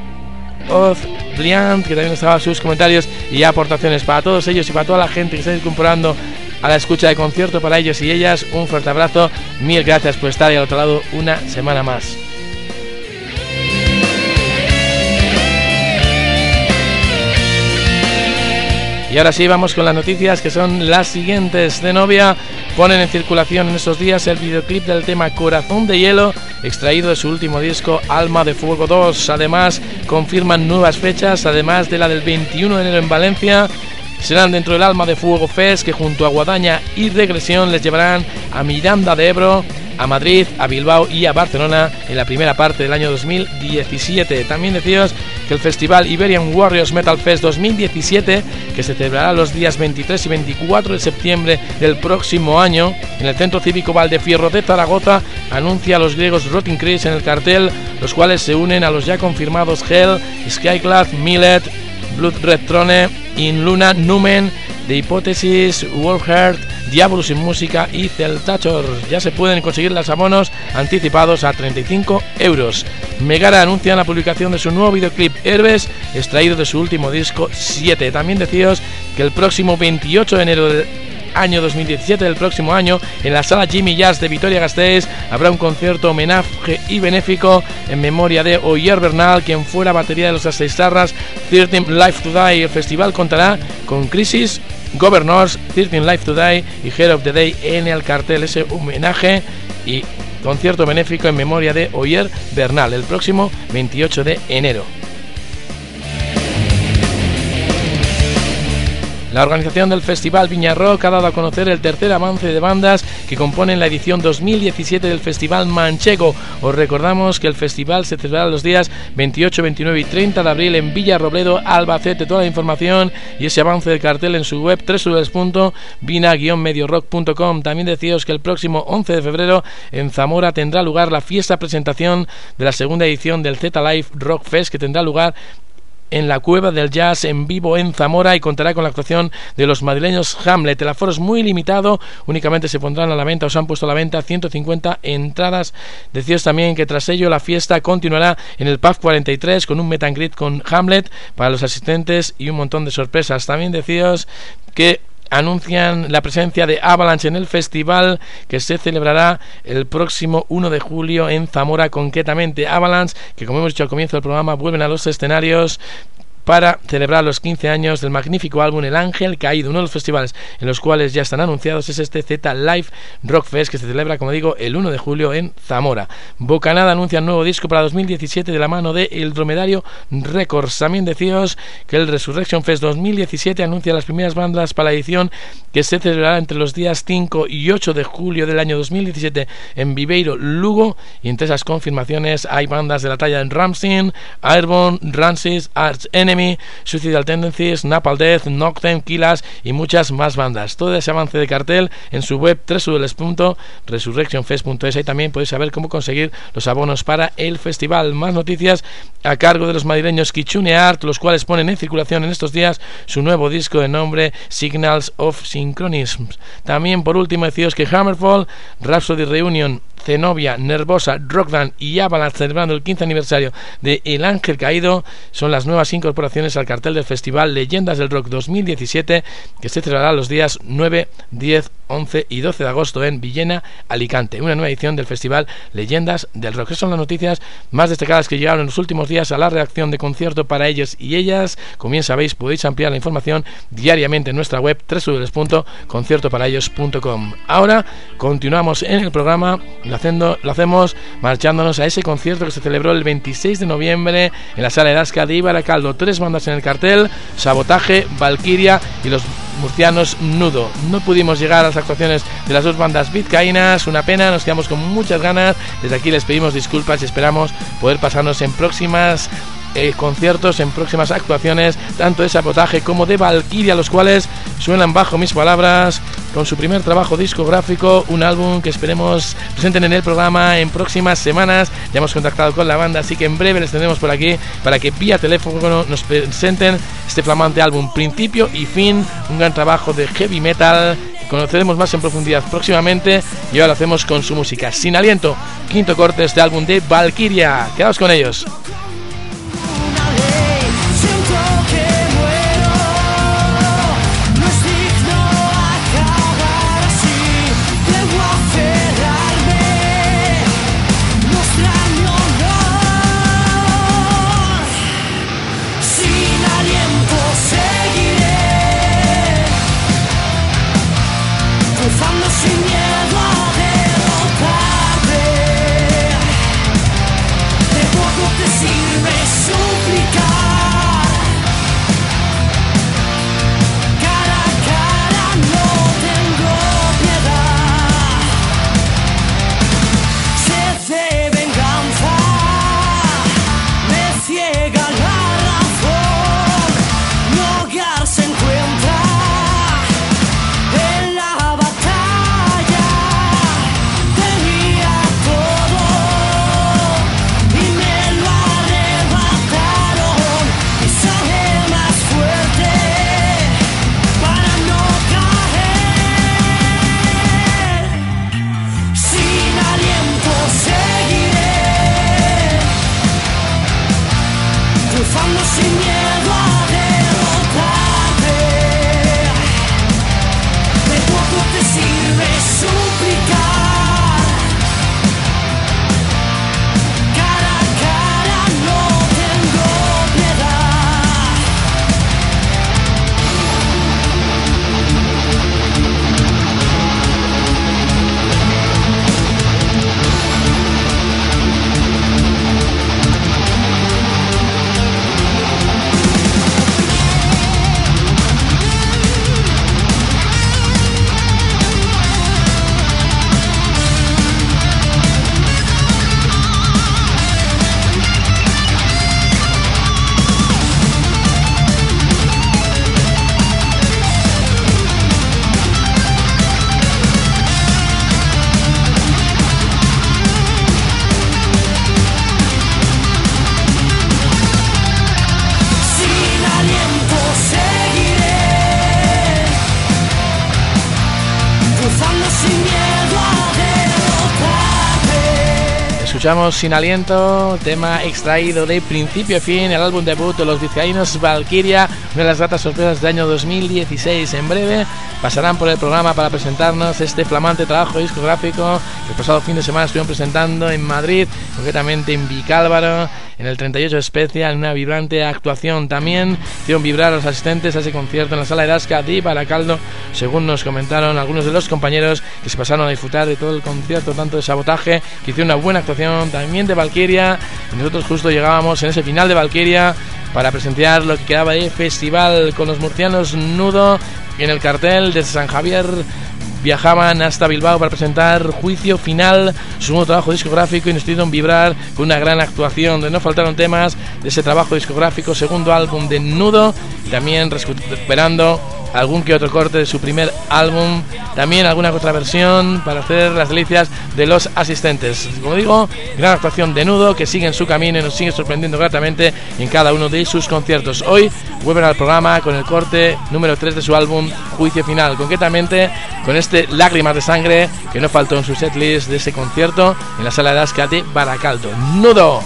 Oz Briant, que también nos daba sus comentarios y aportaciones. Para todos ellos y para toda la gente que está incorporando a la escucha de Concierto para ellos y ellas, un fuerte abrazo. Mil gracias por estar ahí al otro lado una semana más. Y ahora sí, vamos con las noticias, que son las siguientes. De Novia ponen en circulación en estos días el videoclip del tema Corazón de Hielo, extraído de su último disco Alma de Fuego dos. Además, confirman nuevas fechas, además de la del veintiuno de enero en Valencia. Serán dentro del Alma de Fuego Fest, que junto a Guadaña y Regresión les llevarán a Miranda de Ebro. a Madrid, a Bilbao y a Barcelona en la primera parte del año dos mil diecisiete. También deciros que el festival Iberian Warriors Metal Fest dos mil diecisiete, que se celebrará los días veintitrés y veinticuatro de septiembre del próximo año en el Centro Cívico Valdefierro de Zaragoza, anuncia a los griegos Rotting Christ en el cartel, los cuales se unen a los ya confirmados Hell, Skyclad, Millet, Blood Red Throne, In Luna, Numen, The Hypothesis, Wolfheart, Diabolus in Música y Celtachor. Ya se pueden conseguir los abonos anticipados a treinta y cinco euros. Megara anuncia la publicación de su nuevo videoclip Herbes, extraído de su último disco siete. También deciros que el próximo veintiocho de enero del año dos mil diecisiete, del próximo año, en la sala Jimmy Jazz de Vitoria-Gasteiz habrá un concierto homenaje y benéfico en memoria de Oyer Bernal, quien fuera batería de los Aseisarras trece Life to Die. El festival contará con Crisis, Governors, trece Life to Die y Head of the Day en el cartel. Ese homenaje y concierto benéfico en memoria de Oyer Bernal el próximo veintiocho de enero. La organización del Festival Viña Rock ha dado a conocer el tercer avance de bandas que componen la edición dos mil diecisiete del Festival Manchego. Os recordamos que el festival se celebrará los días veintiocho, veintinueve y treinta de abril en Villarrobledo, Albacete. Toda la información y ese avance del cartel en su web doble u doble u doble u punto vina guion medio rock punto com. También deciros que el próximo once de febrero en Zamora tendrá lugar la fiesta presentación de la segunda edición del Z Live Rock Fest, que tendrá lugar en la Cueva del Jazz en vivo en Zamora y contará con la actuación de los madrileños Hamlet. El aforo es muy limitado, únicamente se pondrán a la venta o se han puesto a la venta ciento cincuenta entradas. Deciros también que tras ello la fiesta continuará en el Pub cuarenta y tres con un meet and greet con Hamlet para los asistentes y un montón de sorpresas. También deciros que anuncian la presencia de Avalanche en el festival, que se celebrará el próximo uno de julio en Zamora. Concretamente Avalanche, que como hemos dicho al comienzo del programa, vuelven a los escenarios para celebrar los quince años del magnífico álbum El Ángel Caído. Uno de los festivales en los cuales ya están anunciados es este Z Live Rock Fest, que se celebra, como digo, el uno de julio en Zamora. Bocanada anuncia un nuevo disco para dos mil diecisiete de la mano de El Dromedario Records. También deciros que el Resurrection Fest dos mil diecisiete anuncia las primeras bandas para la edición, que se celebrará entre los días cinco y ocho de julio del año dos mil diecisiete en Viveiro, Lugo. Y entre esas confirmaciones hay bandas de la talla de Rammstein, Airborne, Rancid, Arch Enemy, Suicidal Tendencies, Napalm Death, Noctem, Killers y muchas más bandas. Todo ese avance de cartel en su web doble u doble u doble u punto resurrection fest punto es. Ahí también podéis saber cómo conseguir los abonos para el festival. Más noticias a cargo de los madrileños Kitsune Art, los cuales ponen en circulación en estos días su nuevo disco de nombre Signals of Synchronism. También, por último, deciros que Hammerfall, Rhapsody Reunion, Zenobia, Nervosa, Rockland y Avalanche, celebrando el quince aniversario de El Ángel Caído, son las nuevas incorporaciones al cartel del festival Leyendas del Rock dos mil diecisiete, que se celebrará los días nueve, diez, once y doce de agosto en Villena, Alicante. Una nueva edición del festival Leyendas del Rock. Esas son las noticias más destacadas que llegaron en los últimos días a la redacción de Concierto para ellos y ellas. Como bien sabéis, podéis ampliar la información diariamente en nuestra web doble u doble u doble u punto concierto para ellos punto com. Ahora continuamos en el programa. Lo, haciendo, lo hacemos marchándonos a ese concierto que se celebró el veintiséis de noviembre en la Sala Edasca de Ibaracaldo. Tres bandas en el cartel: Sabotaje, Valkyria y los murcianos Nudo. No pudimos llegar a las actuaciones de las dos bandas vizcaínas, una pena, nos quedamos con muchas ganas. Desde aquí les pedimos disculpas y esperamos poder pasarnos en próximas Eh, conciertos, en próximas actuaciones, tanto de Sabotaje como de Valkyria, los cuales suenan bajo mis palabras con su primer trabajo discográfico, un álbum que esperemos presenten en el programa en próximas semanas. Ya hemos contactado con la banda, así que en breve les tendremos por aquí para que vía teléfono nos presenten este flamante álbum, principio y fin, un gran trabajo de heavy metal. Conoceremos más en profundidad próximamente y ahora lo hacemos con su música Sin Aliento, quinto corte de este álbum de Valkyria. Quedaos con ellos. Sin miedo a derrotarte, de poco te sigo. Escuchamos Sin Aliento, tema extraído de principio a fin, el álbum debut de los vizcaínos Valkyria, una de las gratas sorpresas del año dos mil dieciséis. En breve pasarán por el programa para presentarnos este flamante trabajo discográfico. El pasado fin de semana estuvieron presentando en Madrid, concretamente en Vicálvaro, en el treinta y ocho Especial, en una vibrante actuación. También hicieron vibrar a los asistentes a ese concierto en la Sala Erasca de Baracaldo, según nos comentaron algunos de los compañeros que se pasaron a disfrutar de todo el concierto, tanto de Sabotaje, que hicieron una buena actuación, también de Valkyria, y nosotros justo llegábamos en ese final de Valkyria para presenciar lo que quedaba de festival con los murcianos Nudo. En el cartel desde San Javier viajaban hasta Bilbao para presentar Juicio Final, su nuevo trabajo discográfico, y nos hicieron vibrar con una gran actuación, donde no faltaron temas de ese trabajo discográfico, segundo álbum de Nudo, y también recuperando algún que otro corte de su primer álbum, también alguna otra versión para hacer las delicias de los asistentes. Como digo, gran actuación de Nudo, que sigue en su camino y nos sigue sorprendiendo gratamente en cada uno de sus conciertos. Hoy vuelven al programa con el corte número tres de su álbum Juicio Final, concretamente con este Lágrimas de Sangre, que no faltó en su setlist de ese concierto en la Sala Erasca de Baracaldo. Nudo.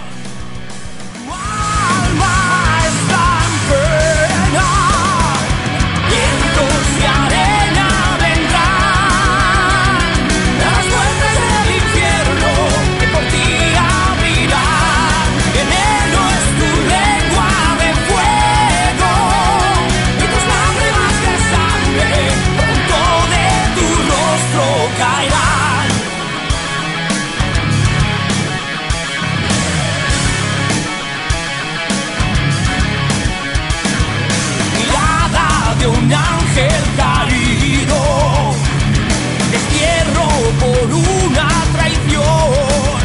Un ángel caído, destierro por una traición.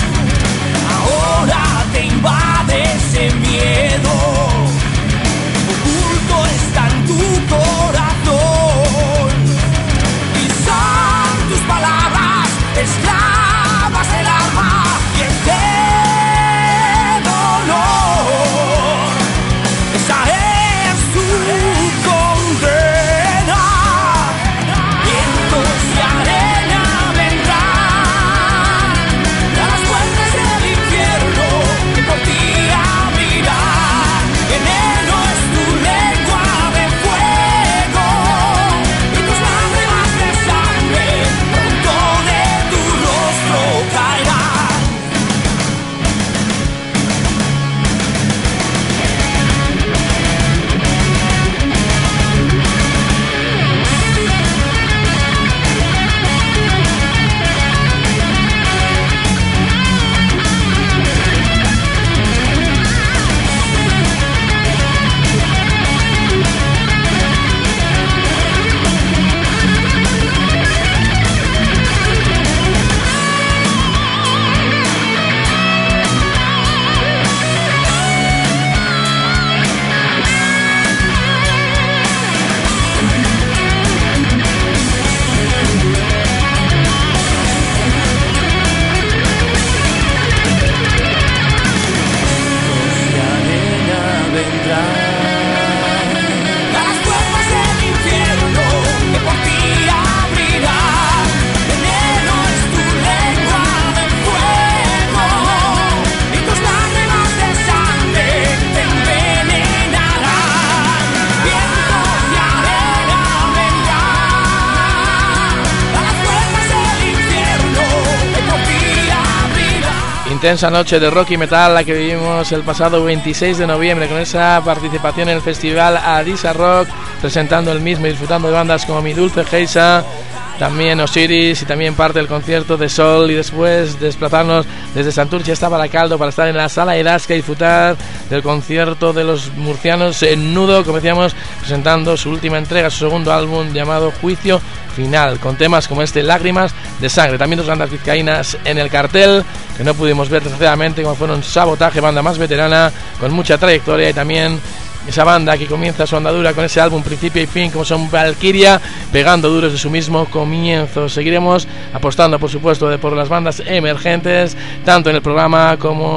Ahora te invade ese miedo, oculto está en tu corazón. Y son tus palabras, esclavas del alma y este dolor. Esa es tu intensa noche de rock y metal la que vivimos el pasado veintiséis de noviembre, con esa participación en el festival Adisa Rock, presentando el mismo y disfrutando de bandas como Mi Dulce Geisa, también Osiris y también parte del concierto de Sol, y después desplazarnos desde Santurce hasta Baracaldo para estar en la Sala Erasca y disfrutar del concierto de los murcianos en Nudo, como decíamos, presentando su última entrega, su segundo álbum llamado Juicio Final, con temas como este Lágrimas de Sangre. También dos bandas vizcaínas en el cartel que no pudimos ver desgraciadamente, como fueron Sabotaje, banda más veterana con mucha trayectoria, y también esa banda que comienza su andadura con ese álbum principio y fin, como son Valkyria, pegando duros de su mismo comienzo. Seguiremos apostando, por supuesto, de por las bandas emergentes, tanto en el programa como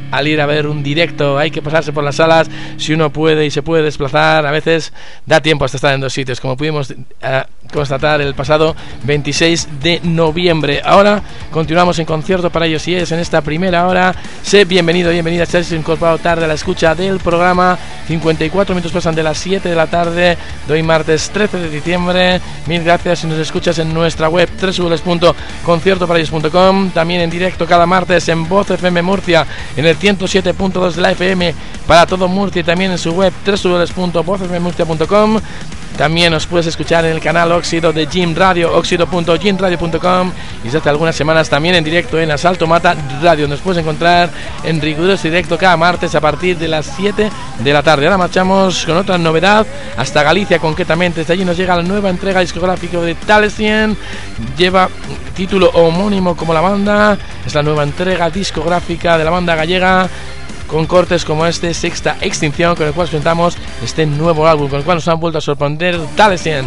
al ir a ver un directo. Hay que pasarse por las salas si uno puede y se puede desplazar. A veces da tiempo hasta estar en dos sitios, como pudimos uh, constatar el pasado veintiséis de noviembre. Ahora continuamos en concierto para ellos y es en esta primera hora. Sé bienvenido, bienvenida, si has incorporado tarde a la escucha del programa. cincuenta y cuatro minutos pasan de las siete de la tarde de hoy martes trece de diciembre. Mil gracias si nos escuchas en nuestra web doble u doble u doble u punto concierto para ellos punto com. También en directo cada martes en Voz F M Murcia en el ciento siete punto dos de la F M para todo Murcia y también en su web doble u doble u doble u punto voz f m murcia punto com. También nos puedes escuchar en el canal Óxido de Jim Radio, óxido punto jim radio punto com, y desde hace algunas semanas también en directo en Asalto Mata Radio. Nos puedes encontrar en riguroso directo cada martes a partir de las siete de la tarde. Ahora marchamos con otra novedad hasta Galicia concretamente. Desde allí nos llega la nueva entrega discográfica de Talesien. Lleva título homónimo como la banda. Es la nueva entrega discográfica de la banda gallega, con cortes como este, Sexta Extinción, con el cual presentamos este nuevo álbum, con el cual nos han vuelto a sorprender Talesien.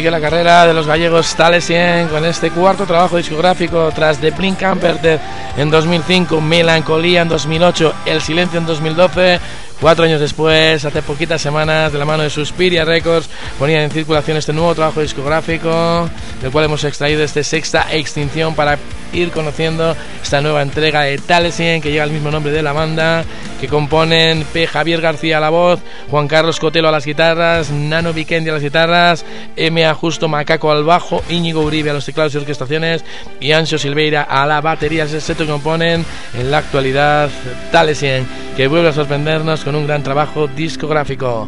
sigue la carrera de los gallegos Talesien con este cuarto trabajo discográfico tras The Blind Camper Death en dos mil cinco, Melancolía en dos mil ocho, El Silencio en dos mil doce. Cuatro años después, hace poquitas semanas, de la mano de Suspiria Records, ponían en circulación este nuevo trabajo discográfico, del cual hemos extraído este Sexta Extinción para ir conociendo esta nueva entrega de Talesien, que lleva el mismo nombre de la banda, que componen P. Javier García a la voz, Juan Carlos Cotelo a las guitarras, Nano Vikendi a las guitarras, M. Justo Macaco al bajo, Íñigo Uribe a los teclados y orquestaciones y Anxo Silveira a la batería. Es el seto que componen en la actualidad Talesien, que vuelve a sorprendernos con un gran trabajo discográfico.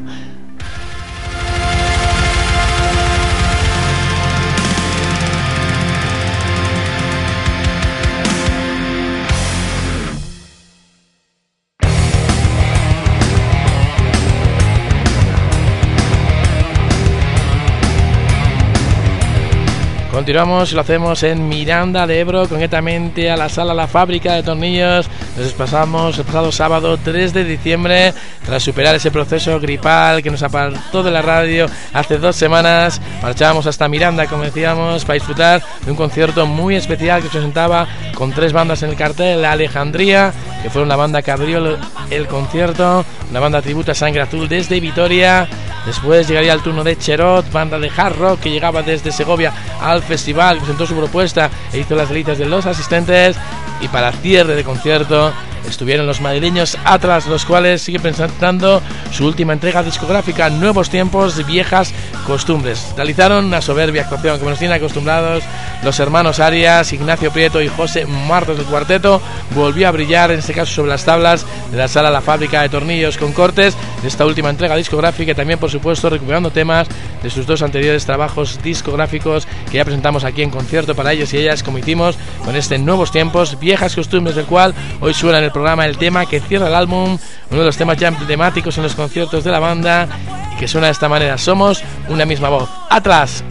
Continuamos y lo hacemos en Miranda de Ebro, concretamente a la sala La Fábrica de Tornillos. Nos desplazamos el pasado sábado tres de diciembre, tras superar ese proceso gripal que nos apartó de la radio hace dos semanas. Marchábamos hasta Miranda, como decíamos, para disfrutar de un concierto muy especial que se presentaba con tres bandas en el cartel. La Alejandría, que fue una banda que abrió el concierto, una banda tributo a Sangre Azul desde Vitoria. Después llegaría el turno de Cherot, banda de hard rock que llegaba desde Segovia al festival, presentó su propuesta e hizo las delicias de los asistentes. Y para cierre de concierto estuvieron los madrileños Atlas, los cuales siguen presentando su última entrega discográfica, Nuevos Tiempos, Viejas Costumbres. Realizaron una soberbia actuación, como nos tienen acostumbrados los hermanos Arias, Ignacio Prieto y José Martos del cuarteto. Volvió a brillar, en este caso sobre las tablas de la sala La Fábrica de Tornillos, con cortes de esta última entrega discográfica y también, por supuesto, recuperando temas de sus dos anteriores trabajos discográficos que ya presentamos aquí en concierto para ellos y ellas, como hicimos con este Nuevos Tiempos, Viejas Costumbres, del cual hoy suena en el programa el tema que cierra el álbum, uno de los temas ya emblemáticos en los conciertos de la banda y que suena de esta manera: Somos una misma voz. Atlas.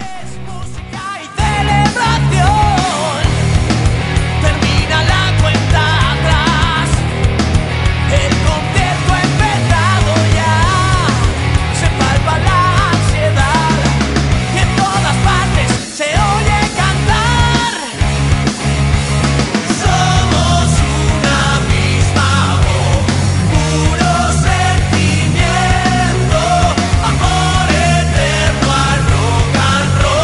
Amor eterno al rock and roll.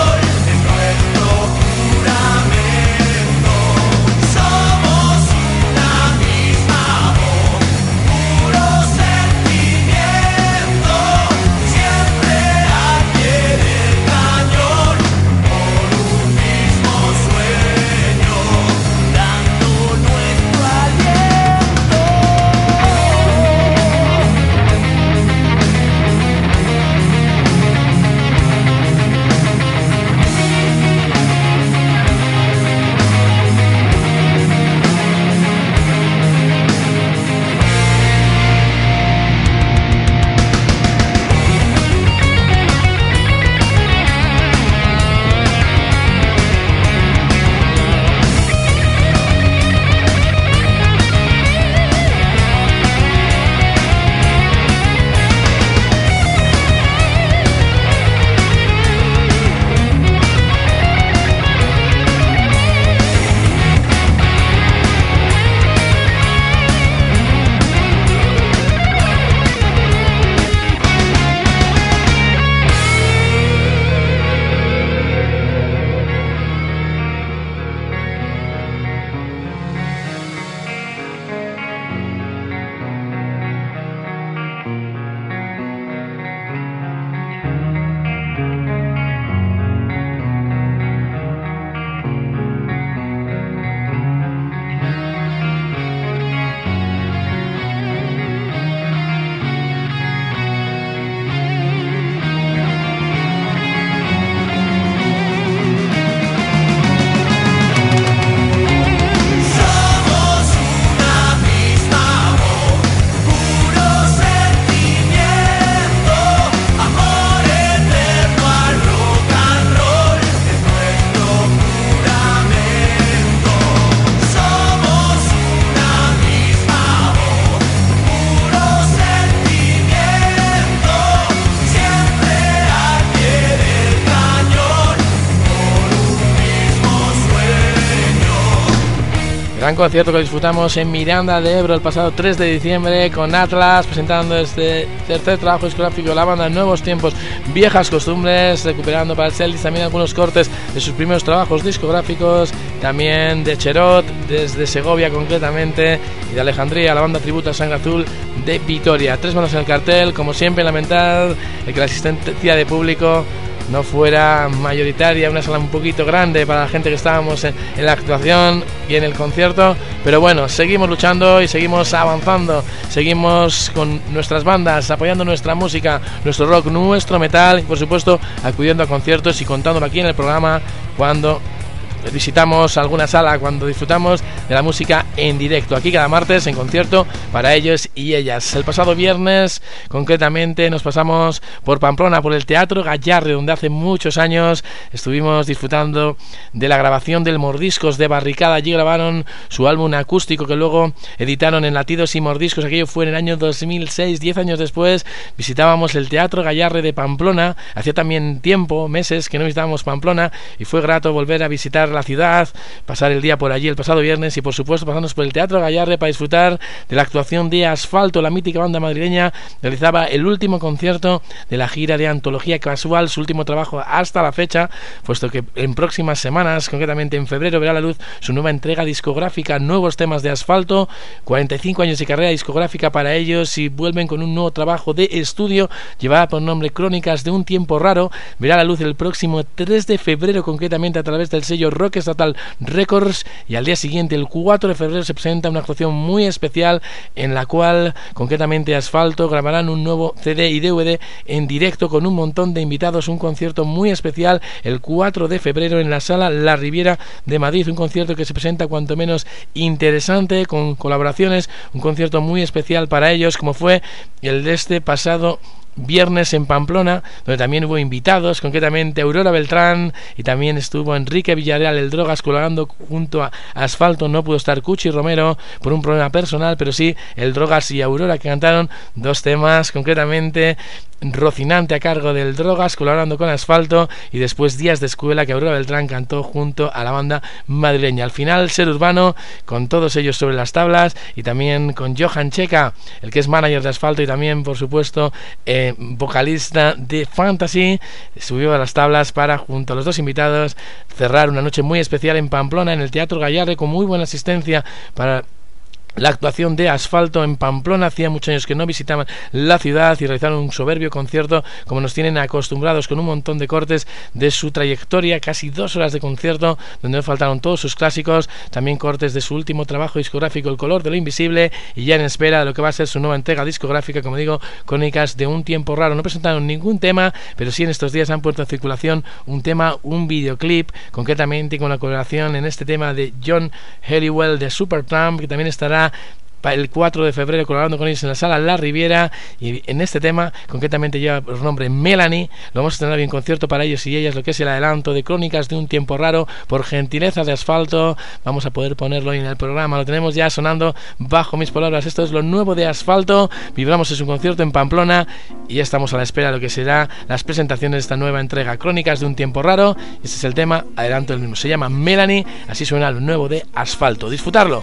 Gran concierto que disfrutamos en Miranda de Ebro el pasado tres de diciembre con Atlas presentando este tercer trabajo discográfico de la banda, Nuevos Tiempos, Viejas Costumbres, recuperando para el Celdis también algunos cortes de sus primeros trabajos discográficos, también de Cherot, desde Segovia concretamente, y de Alejandría, la banda tributo a Sangre Azul de Vitoria. Tres manos en el cartel, como siempre lamentar el que la asistencia de público no fuera mayoritaria, una sala un poquito grande para la gente que estábamos en, en la actuación y en el concierto, pero bueno, seguimos luchando y seguimos avanzando, seguimos con nuestras bandas, apoyando nuestra música, nuestro rock, nuestro metal y por supuesto acudiendo a conciertos y contándolo aquí en el programa cuando visitamos alguna sala, cuando disfrutamos de la música en directo, aquí cada martes en concierto para ellos y ellas. El pasado viernes concretamente nos pasamos por Pamplona, por el Teatro Gayarre, donde hace muchos años estuvimos disfrutando de la grabación del Mordiscos de Barricada. Allí grabaron su álbum acústico que luego editaron en Latidos y Mordiscos. Aquello fue en el año dos mil seis, diez años después visitábamos el Teatro Gayarre de Pamplona. Hacía también tiempo, meses que no visitábamos Pamplona y fue grato volver a visitar la ciudad, pasar el día por allí el pasado viernes y por supuesto pasarnos por el Teatro Gayarre para disfrutar de la actuación de Asfalto. La mítica banda madrileña realizaba el último concierto de la gira de Antología Casual, su último trabajo hasta la fecha, puesto que en próximas semanas, concretamente en febrero, verá la luz su nueva entrega discográfica, nuevos temas de Asfalto, cuarenta y cinco años de carrera discográfica para ellos y vuelven con un nuevo trabajo de estudio llevada por nombre Crónicas de un Tiempo Raro. Verá la luz el próximo tres de febrero, concretamente a través del sello Rock Estatal Records, y al día siguiente, el cuatro de febrero, se presenta una actuación muy especial en la cual concretamente Asfalto grabarán un nuevo C D y D V D en directo con un montón de invitados, un concierto muy especial el cuatro de febrero en la Sala La Riviera de Madrid, un concierto que se presenta cuanto menos interesante, con colaboraciones, un concierto muy especial para ellos como fue el de este pasado viernes en Pamplona, donde también hubo invitados, concretamente Aurora Beltrán, y también estuvo Enrique Villarreal, el Drogas, colaborando junto a Asfalto. No pudo estar Cuchi Romero por un problema personal, pero sí el Drogas y Aurora, que cantaron dos temas, concretamente Rocinante a cargo del Drogas, colaborando con Asfalto, y después Días de Escuela, que Aurora Beltrán cantó junto a la banda madrileña. Al final, Ser Urbano, con todos ellos sobre las tablas, y también con Johan Checa, el que es manager de Asfalto y también, por supuesto, eh, vocalista de Fantasy, subió a las tablas para, junto a los dos invitados, cerrar una noche muy especial en Pamplona, en el Teatro Gayarre, con muy buena asistencia para la actuación de Asfalto en Pamplona. Hacía muchos años que no visitaban la ciudad y realizaron un soberbio concierto, como nos tienen acostumbrados, con un montón de cortes de su trayectoria, casi dos horas de concierto, donde no faltaron todos sus clásicos, también cortes de su último trabajo discográfico, El Color de lo Invisible, y ya en espera de lo que va a ser su nueva entrega discográfica, como digo, Crónicas de un Tiempo Raro. No presentaron ningún tema, pero sí en estos días han puesto en circulación un tema, un videoclip, concretamente con la colaboración en este tema de John Helliwell de Supertramp, que también estará el cuatro de febrero colaborando con ellos en la Sala La Riviera, y en este tema concretamente lleva por nombre Melanie. Lo vamos a tener bien concierto para ellos y ellas, lo que es el adelanto de Crónicas de un Tiempo Raro, por gentileza de Asfalto. Vamos a poder ponerlo en el programa, lo tenemos ya sonando bajo mis palabras. Esto es lo nuevo de Asfalto. Vibramos en su concierto en Pamplona y ya estamos a la espera de lo que será las presentaciones de esta nueva entrega, Crónicas de un Tiempo Raro. Este es el tema, adelanto el mismo, se llama Melanie. Así suena lo nuevo de Asfalto. Disfrutarlo.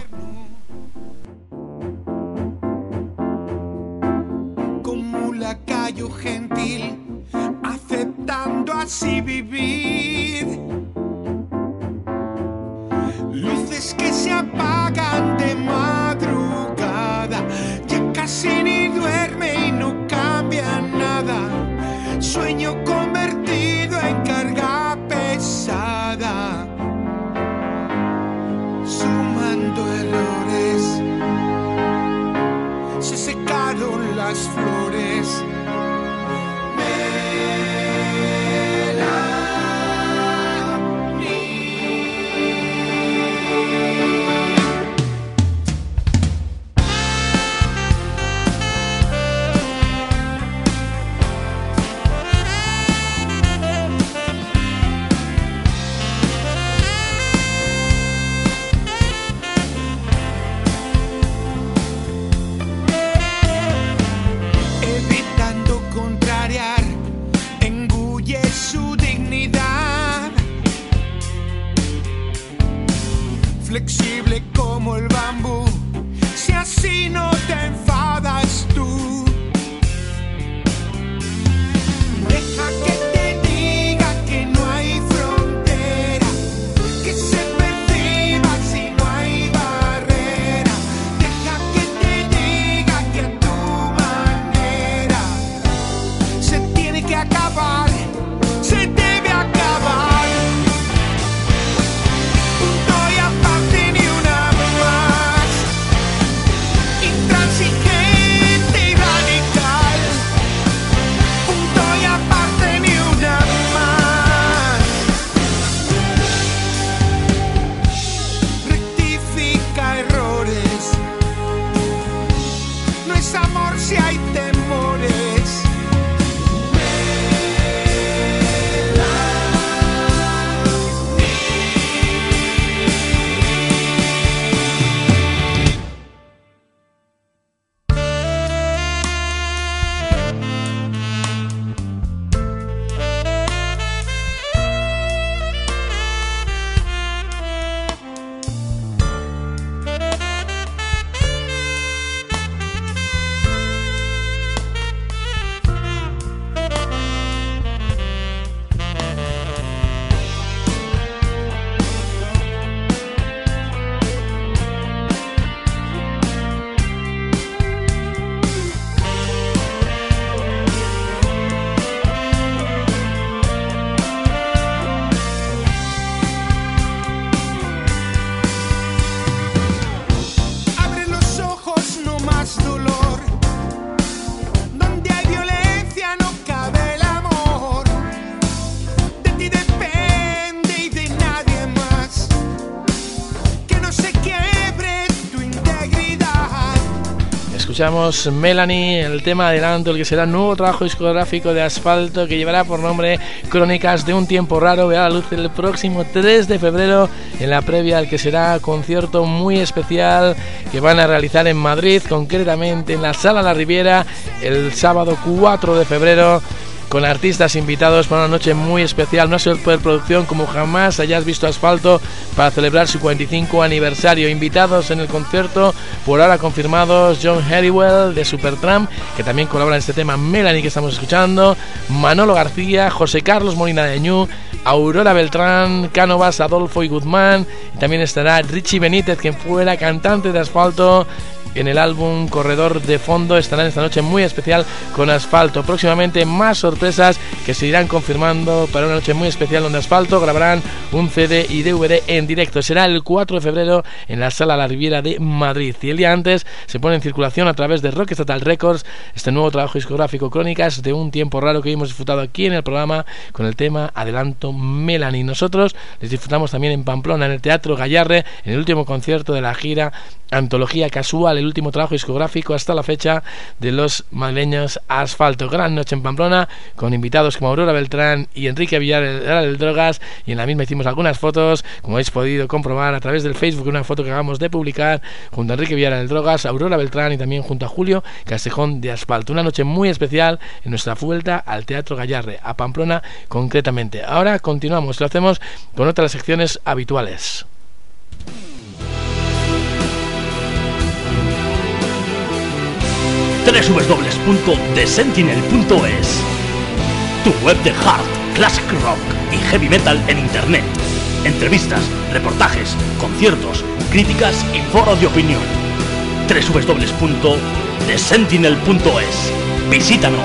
Lacayo gentil, aceptando así vivir. Luces que se apagan de madrugada, ya casi ni duerme y no cambia nada. Sueño convertido en carga pesada, sumando errores. Se secaron las flores. Flexible como escuchamos Melanie, el tema adelanto, el que será el nuevo trabajo discográfico de Asfalto, que llevará por nombre Crónicas de un tiempo raro. Verá la luz el próximo tres de febrero, en la previa al que será concierto muy especial que van a realizar en Madrid, concretamente en la Sala La Riviera, el sábado cuatro de febrero, con artistas invitados para una noche muy especial, una superproducción como jamás hayas visto Asfalto, para celebrar su cuarenta y cinco aniversario. Invitados en el concierto, por ahora confirmados, John Harrywell de Supertramp, que también colabora en este tema, Melanie, que estamos escuchando, Manolo García, José Carlos Molina de Ñu, Aurora Beltrán, Cánovas, Adolfo y Guzmán, y también estará Richie Benítez, quien fuera cantante de Asfalto. En el álbum Corredor de Fondo estarán esta noche muy especial con Asfalto. Próximamente más sorpresas que se irán confirmando para una noche muy especial donde Asfalto grabarán un C D y D V D en directo. Será el cuatro de febrero en la Sala La Riviera de Madrid. Y el día antes se pone en circulación a través de Rock Estatal Records este nuevo trabajo discográfico, Crónicas de un tiempo raro, que hemos disfrutado aquí en el programa con el tema adelanto Melanie. Nosotros les disfrutamos también en Pamplona, en el Teatro Gallarre, en el último concierto de la gira Antología Casual, el último trabajo discográfico hasta la fecha de los madrileños Asfalto. Gran noche en Pamplona, con invitados como Aurora Beltrán y Enrique Villar del Drogas, y en la misma hicimos algunas fotos, como habéis podido comprobar a través del Facebook, una foto que acabamos de publicar junto a Enrique Villar del Drogas, Aurora Beltrán y también junto a Julio Castejón de Asfalto. Una noche muy especial en nuestra vuelta al Teatro Gallarre, a Pamplona concretamente. Ahora continuamos, lo hacemos con otras secciones habituales. doble u doble u doble u punto the sentinel punto es, tu web de hard, classic rock y heavy metal en internet. Entrevistas, reportajes, conciertos, críticas y foros de opinión. doble u doble u doble u punto the sentinel punto es. Visítanos.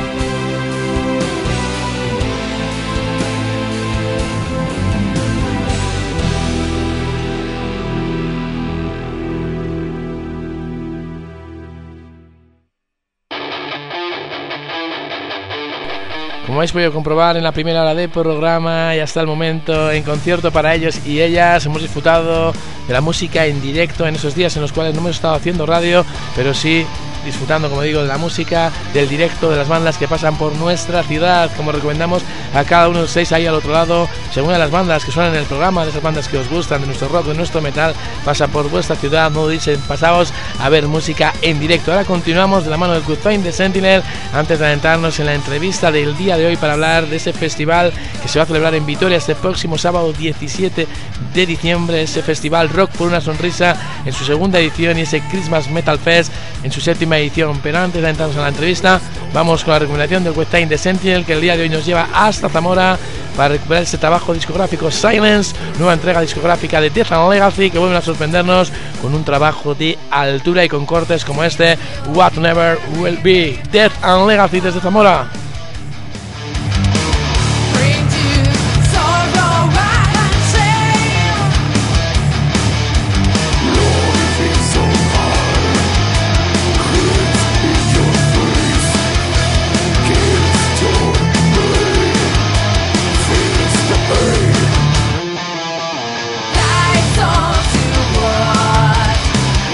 Como habéis podido comprobar en la primera hora de programa y hasta el momento, en concierto para ellos y ellas, hemos disfrutado de la música en directo en esos días en los cuales no hemos estado haciendo radio, pero sí disfrutando, como digo, de la música, del directo, de las bandas que pasan por nuestra ciudad, como recomendamos a cada uno de ustedes ahí al otro lado, según de las bandas que suenan en el programa, de esas bandas que os gustan, de nuestro rock, de nuestro metal, pasa por vuestra ciudad, no dicen, pasaos a ver música en directo. Ahora continuamos de la mano del Good Time de Sentinel, antes de adentrarnos en la entrevista del día de hoy para hablar de ese festival que se va a celebrar en Vitoria este próximo sábado diecisiete de diciembre, ese festival Rock por una Sonrisa en su segunda edición y ese Christmas Metal Fest en su séptima edición. Pero antes de entrarnos en la entrevista, vamos con la recomendación del Good Time de Sentinel, que el día de hoy nos lleva hasta Zamora para recuperar ese trabajo discográfico Silence, nueva entrega discográfica de Death and Legacy, que vuelven a sorprendernos con un trabajo de altura y con cortes como este, What Never Will Be. Death and Legacy desde Zamora.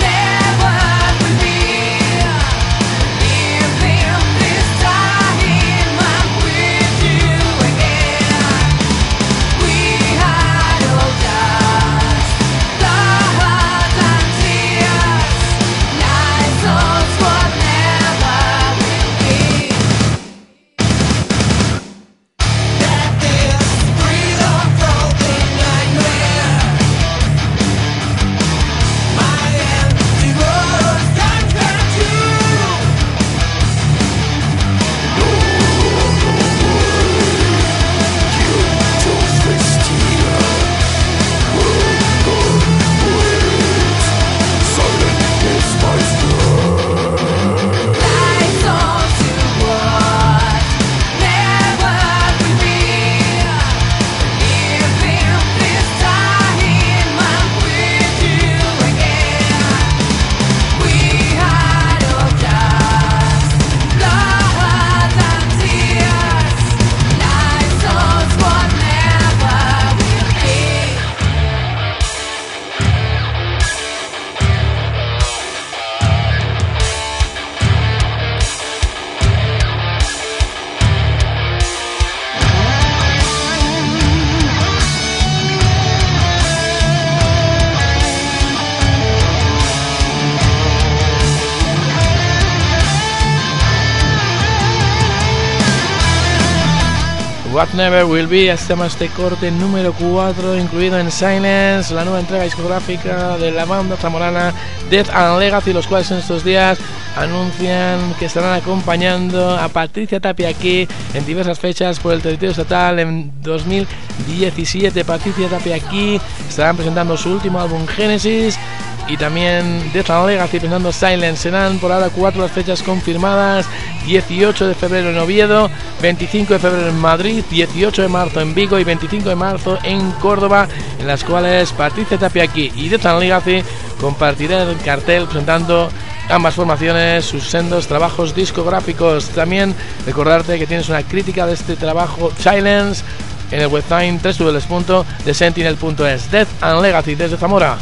Never will be. Leave him this time. What Never Will Be. Este llama este corte número cuatro, incluido en Silence, la nueva entrega discográfica de la banda zamorana Death and Legacy, los cuales en estos días anuncian que estarán acompañando a Patricia Tapia aquí en diversas fechas por el territorio estatal. En dos mil diecisiete Patricia Tapia aquí estarán presentando su último álbum Genesis, y también Death and Legacy presentando Silence. Serán por ahora cuatro las fechas confirmadas: dieciocho de febrero en Oviedo, veinticinco de febrero en Madrid, dieciocho de marzo en Vigo y veinticinco de marzo en Córdoba, en las cuales Patricia Tapia aquí y Death and Legacy compartirán el cartel presentando ambas formaciones sus sendos trabajos discográficos. También recordarte que tienes una crítica de este trabajo Silence en el website doble u doble u doble u punto the sentinel punto es. Death and Legacy desde Zamora.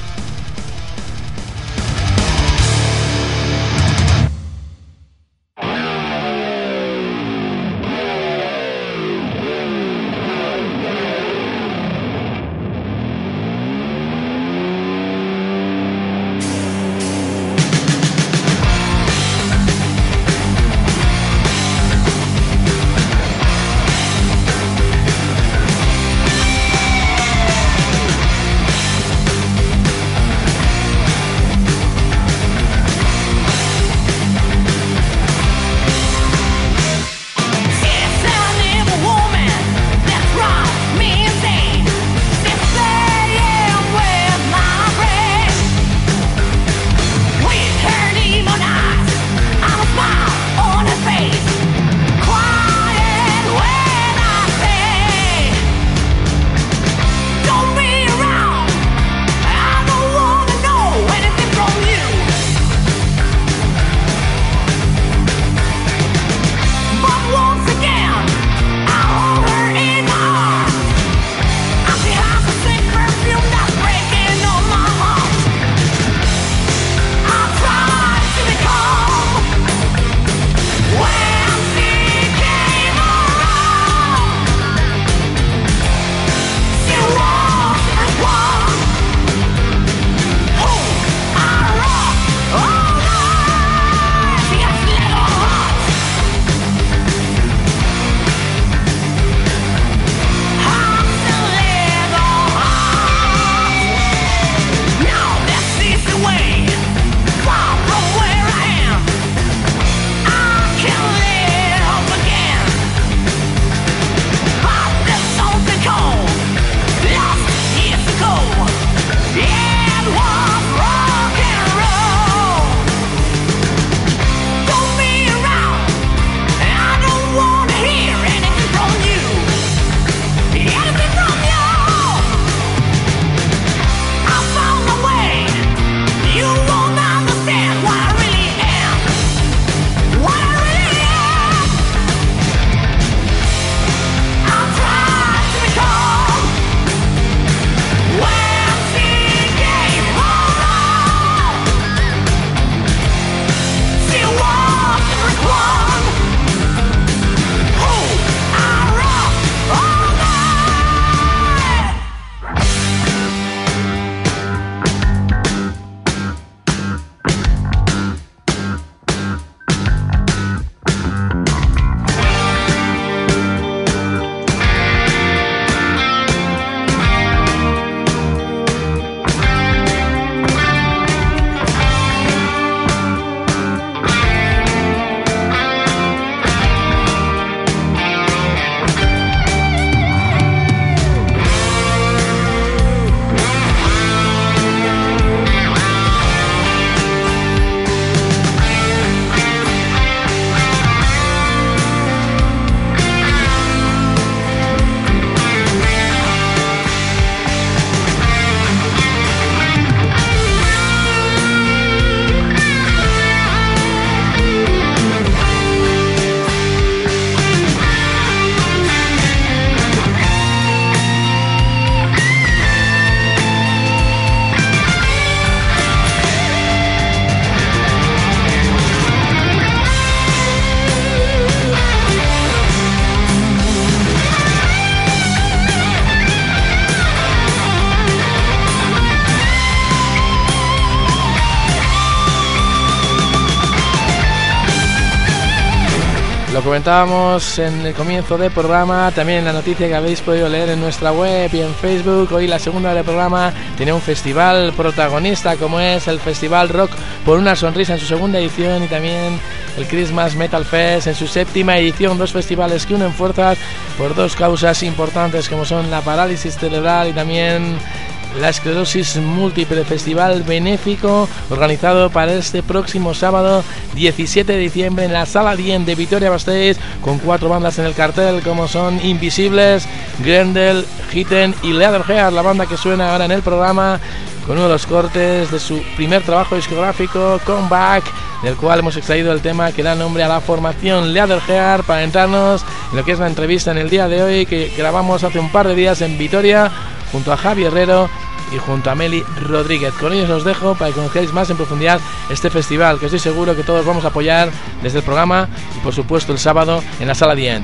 Lo comentábamos en el comienzo del programa, también en la noticia que habéis podido leer en nuestra web y en Facebook. Hoy la segunda hora del programa tiene un festival protagonista, como es el Festival Rock por una Sonrisa en su segunda edición, y también el Christmas Metal Fest en su séptima edición. Dos festivales que unen fuerzas por dos causas importantes, como son la parálisis cerebral y también la esclerosis múltiple. Festival benéfico organizado para este próximo sábado diecisiete de diciembre en la Sala diez de Vitoria-Gasteiz, con cuatro bandas en el cartel, como son Invisibles, Grendel, Hitten y Leatherhead, la banda que suena ahora en el programa, con uno de los cortes de su primer trabajo discográfico, Comeback, del cual hemos extraído el tema que da nombre a la formación, Leatherhead, para entrarnos en lo que es la entrevista en el día de hoy, que grabamos hace un par de días en Vitoria junto a Javi Herrero y junto a Meli Rodríguez. Con ellos os dejo para que conozcáis más en profundidad este festival, que estoy seguro que todos vamos a apoyar desde el programa y por supuesto el sábado en la Sala diez.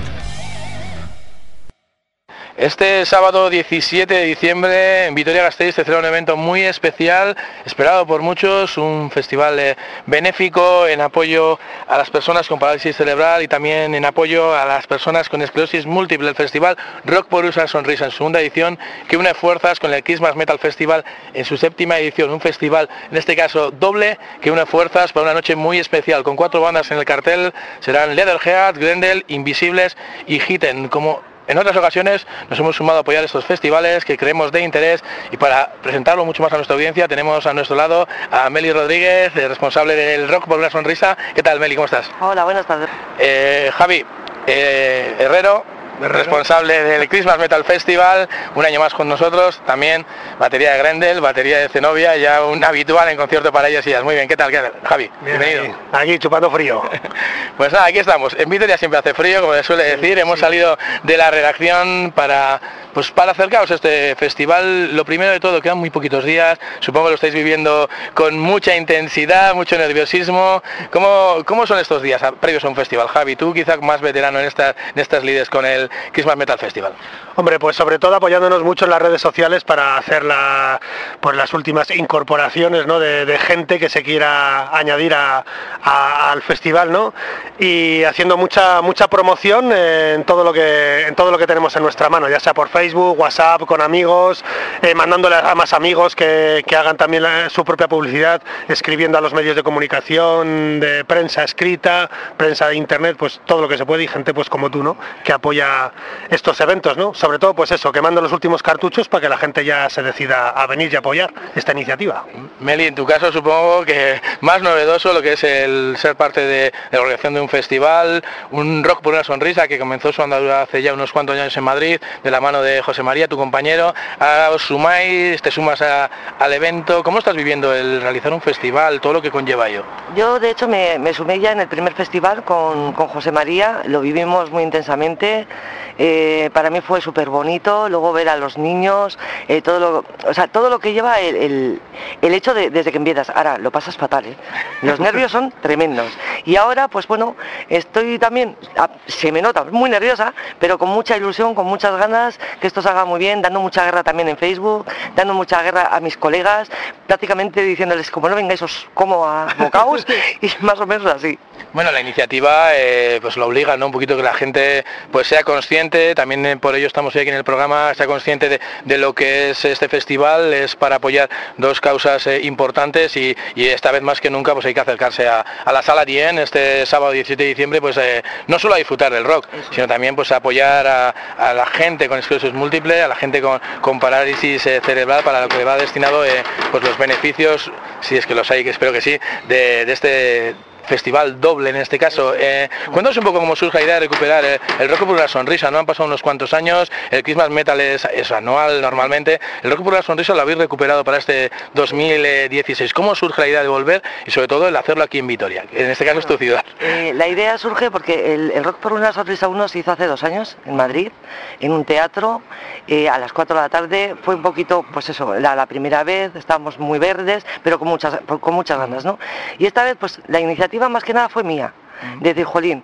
Este sábado diecisiete de diciembre en Vitoria-Gasteiz se celebra un evento muy especial, esperado por muchos, un festival eh, benéfico en apoyo a las personas con parálisis cerebral y también en apoyo a las personas con esclerosis múltiple. El festival Rock por una Sonrisa en su segunda edición, que une fuerzas con el Christmas Metal Festival en su séptima edición, un festival en este caso doble que une fuerzas para una noche muy especial, con cuatro bandas en el cartel. Serán Leatherhead, Grendel, Invisibles y Hitten. Como en otras ocasiones nos hemos sumado a apoyar estos festivales que creemos de interés, y para presentarlo mucho más a nuestra audiencia tenemos a nuestro lado a Meli Rodríguez, responsable del Rock por una Sonrisa. ¿Qué tal, Meli? ¿Cómo estás? Hola, buenas tardes. Eh, Javi eh, Herrero, responsable del Christmas Metal Festival, un año más con nosotros, también batería de Grendel, batería de Zenobia, ya un habitual en concierto para ellas y ellas. Muy bien, ¿qué tal, qué tal? Javi? Bien, bienvenido. Aquí, aquí chupando frío. Pues nada, aquí estamos. En Vitoria siempre hace frío, como se suele decir. Sí, Hemos sí. salido de la redacción para, pues, para acercaros a este festival. Lo primero de todo, quedan muy poquitos días. Supongo que lo estáis viviendo con mucha intensidad, mucho nerviosismo. ¿Cómo, cómo son estos días previos a un festival, Javi? Tú quizá más veterano en estas, en estas lides con el Christmas Metal Festival. Hombre, pues sobre todo apoyándonos mucho en las redes sociales para hacer la, pues las últimas incorporaciones, ¿no? de, de gente que se quiera añadir a, a, al festival, ¿no? Y haciendo mucha mucha promoción en todo lo que en todo lo que tenemos en nuestra mano, ya sea por Facebook, WhatsApp, con amigos, eh, mandándole a más amigos que, que hagan también la, su propia publicidad, escribiendo a los medios de comunicación, de prensa escrita, prensa de internet, pues todo lo que se puede, y gente pues como tú, ¿no? Que apoya estos eventos, ¿no? Sobre todo pues eso, quemando los últimos cartuchos para que la gente ya se decida a venir y apoyar esta iniciativa. Meli, en tu caso supongo que más novedoso lo que es el ser parte de, de la organización de un festival, un Rock por una Sonrisa que comenzó su andadura hace ya unos cuantos años en Madrid, de la mano de José María, tu compañero. Ahora os sumáis, te sumas a, al evento. ¿Cómo estás viviendo el realizar un festival, todo lo que conlleva ello? Yo de hecho me, me sumé ya en el primer festival con, con José María, lo vivimos muy intensamente. Eh, para mí fue súper bonito, luego ver a los niños, eh, todo lo, o sea, todo lo que lleva el, el, el hecho de desde que empiezas. Ahora lo pasas fatal, ¿eh? Los nervios son tremendos. Y ahora, pues bueno, estoy también, se me nota muy nerviosa, pero con mucha ilusión, con muchas ganas que esto se haga muy bien, dando mucha guerra también en Facebook, dando mucha guerra a mis colegas, prácticamente diciéndoles, como no vengáis os como a bocaos, y más o menos así. Bueno, la iniciativa eh, pues lo obliga, ¿no? Un poquito que la gente pues sea consciente, también eh, por ello estamos hoy aquí en el programa, sea consciente de, de lo que es este festival, es para apoyar dos causas eh, importantes y, y esta vez más que nunca pues hay que acercarse a, a la Sala diez este sábado diecisiete de diciembre, pues eh, no solo a disfrutar del rock, Eso. sino también pues a apoyar a, a la gente con esclerosis múltiple, a la gente con, con parálisis eh, cerebral, para lo que va destinado eh, pues los beneficios, si es que los hay, que espero que sí, de, de este festival doble en este caso. Eh, cuéntanos un poco cómo surge la idea de recuperar eh, el Rock por una Sonrisa, ¿no? Han pasado unos cuantos años, el Christmas Metal es, es anual normalmente, el Rock por una Sonrisa lo habéis recuperado para este dos mil dieciséis. ¿Cómo surge la idea de volver y sobre todo el hacerlo aquí en Vitoria? En este caso es tu ciudad. Eh, la idea surge porque el, el Rock por una Sonrisa uno se hizo hace dos años en Madrid, en un teatro, eh, a las cuatro de la tarde. Fue un poquito, pues eso, la, la primera vez, estábamos muy verdes, pero con muchas, con muchas ganas, ¿no? Y esta vez, pues la iniciativa más que nada fue mía, de decir, jolín,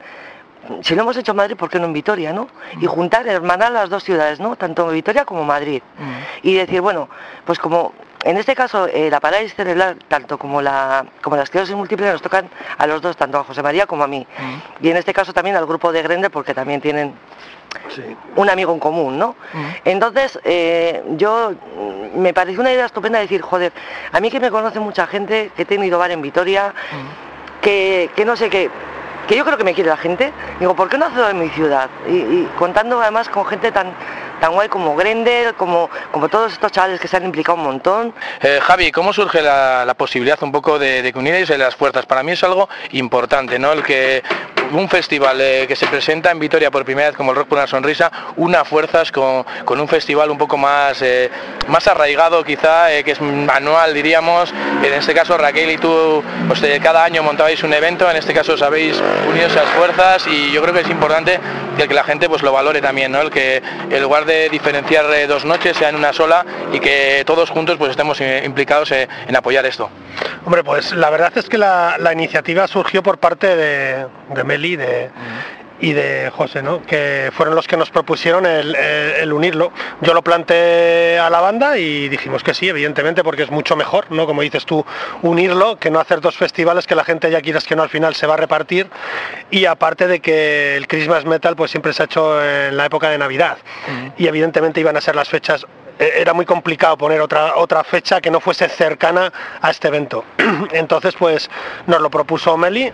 si lo hemos hecho en Madrid, ¿por qué no en Vitoria, no? Y juntar, hermanar las dos ciudades, ¿no? Tanto Vitoria como Madrid. Y decir, bueno, pues como en este caso, eh, la parálisis cerebral, tanto como la, como la esclerosis múltiple, nos tocan a los dos, tanto a José María como a mí. Mm. Y en este caso también al grupo de Grendel, porque también tienen sí. un amigo en común, ¿no? Mm. Entonces, eh, yo, me pareció una idea estupenda decir, joder, a mí que me conoce mucha gente, que he tenido bar en Vitoria, mm. que, que no sé qué, que yo creo que me quiere la gente, digo, ¿por qué no hacerlo en mi ciudad? Y, y contando además con gente tan tan guay como Grendel, como, como todos estos chavales que se han implicado un montón. Eh, Javi, ¿cómo surge la, la posibilidad un poco de, de que unierais las fuerzas? Para mí es algo importante, ¿no? El que un festival eh, que se presenta en Vitoria por primera vez como el Rock por una Sonrisa, una fuerzas con, con un festival un poco más, eh, más arraigado quizá, eh, que es anual diríamos. En este caso Raquel y tú, pues, eh, cada año montabais un evento, en este caso os habéis unido esas fuerzas y yo creo que es importante que, que la gente pues lo valore también, ¿no? El que en lugar de diferenciar eh, dos noches sea en una sola y que todos juntos pues estemos implicados eh, en apoyar esto. Hombre, pues la verdad es que la, la iniciativa surgió por parte de, de Meli de, mm. y de José, ¿no? Que fueron los que nos propusieron el, el, el unirlo. Yo lo planteé a la banda y dijimos que sí, evidentemente, porque es mucho mejor, ¿no? Como dices tú, unirlo, que no hacer dos festivales que la gente ya quieras que no al final se va a repartir. Y aparte de que el Christmas Metal pues siempre se ha hecho en la época de Navidad. Mm. Y evidentemente iban a ser las fechas. Era muy complicado poner otra otra fecha que no fuese cercana a este evento. Entonces pues nos lo propuso Meli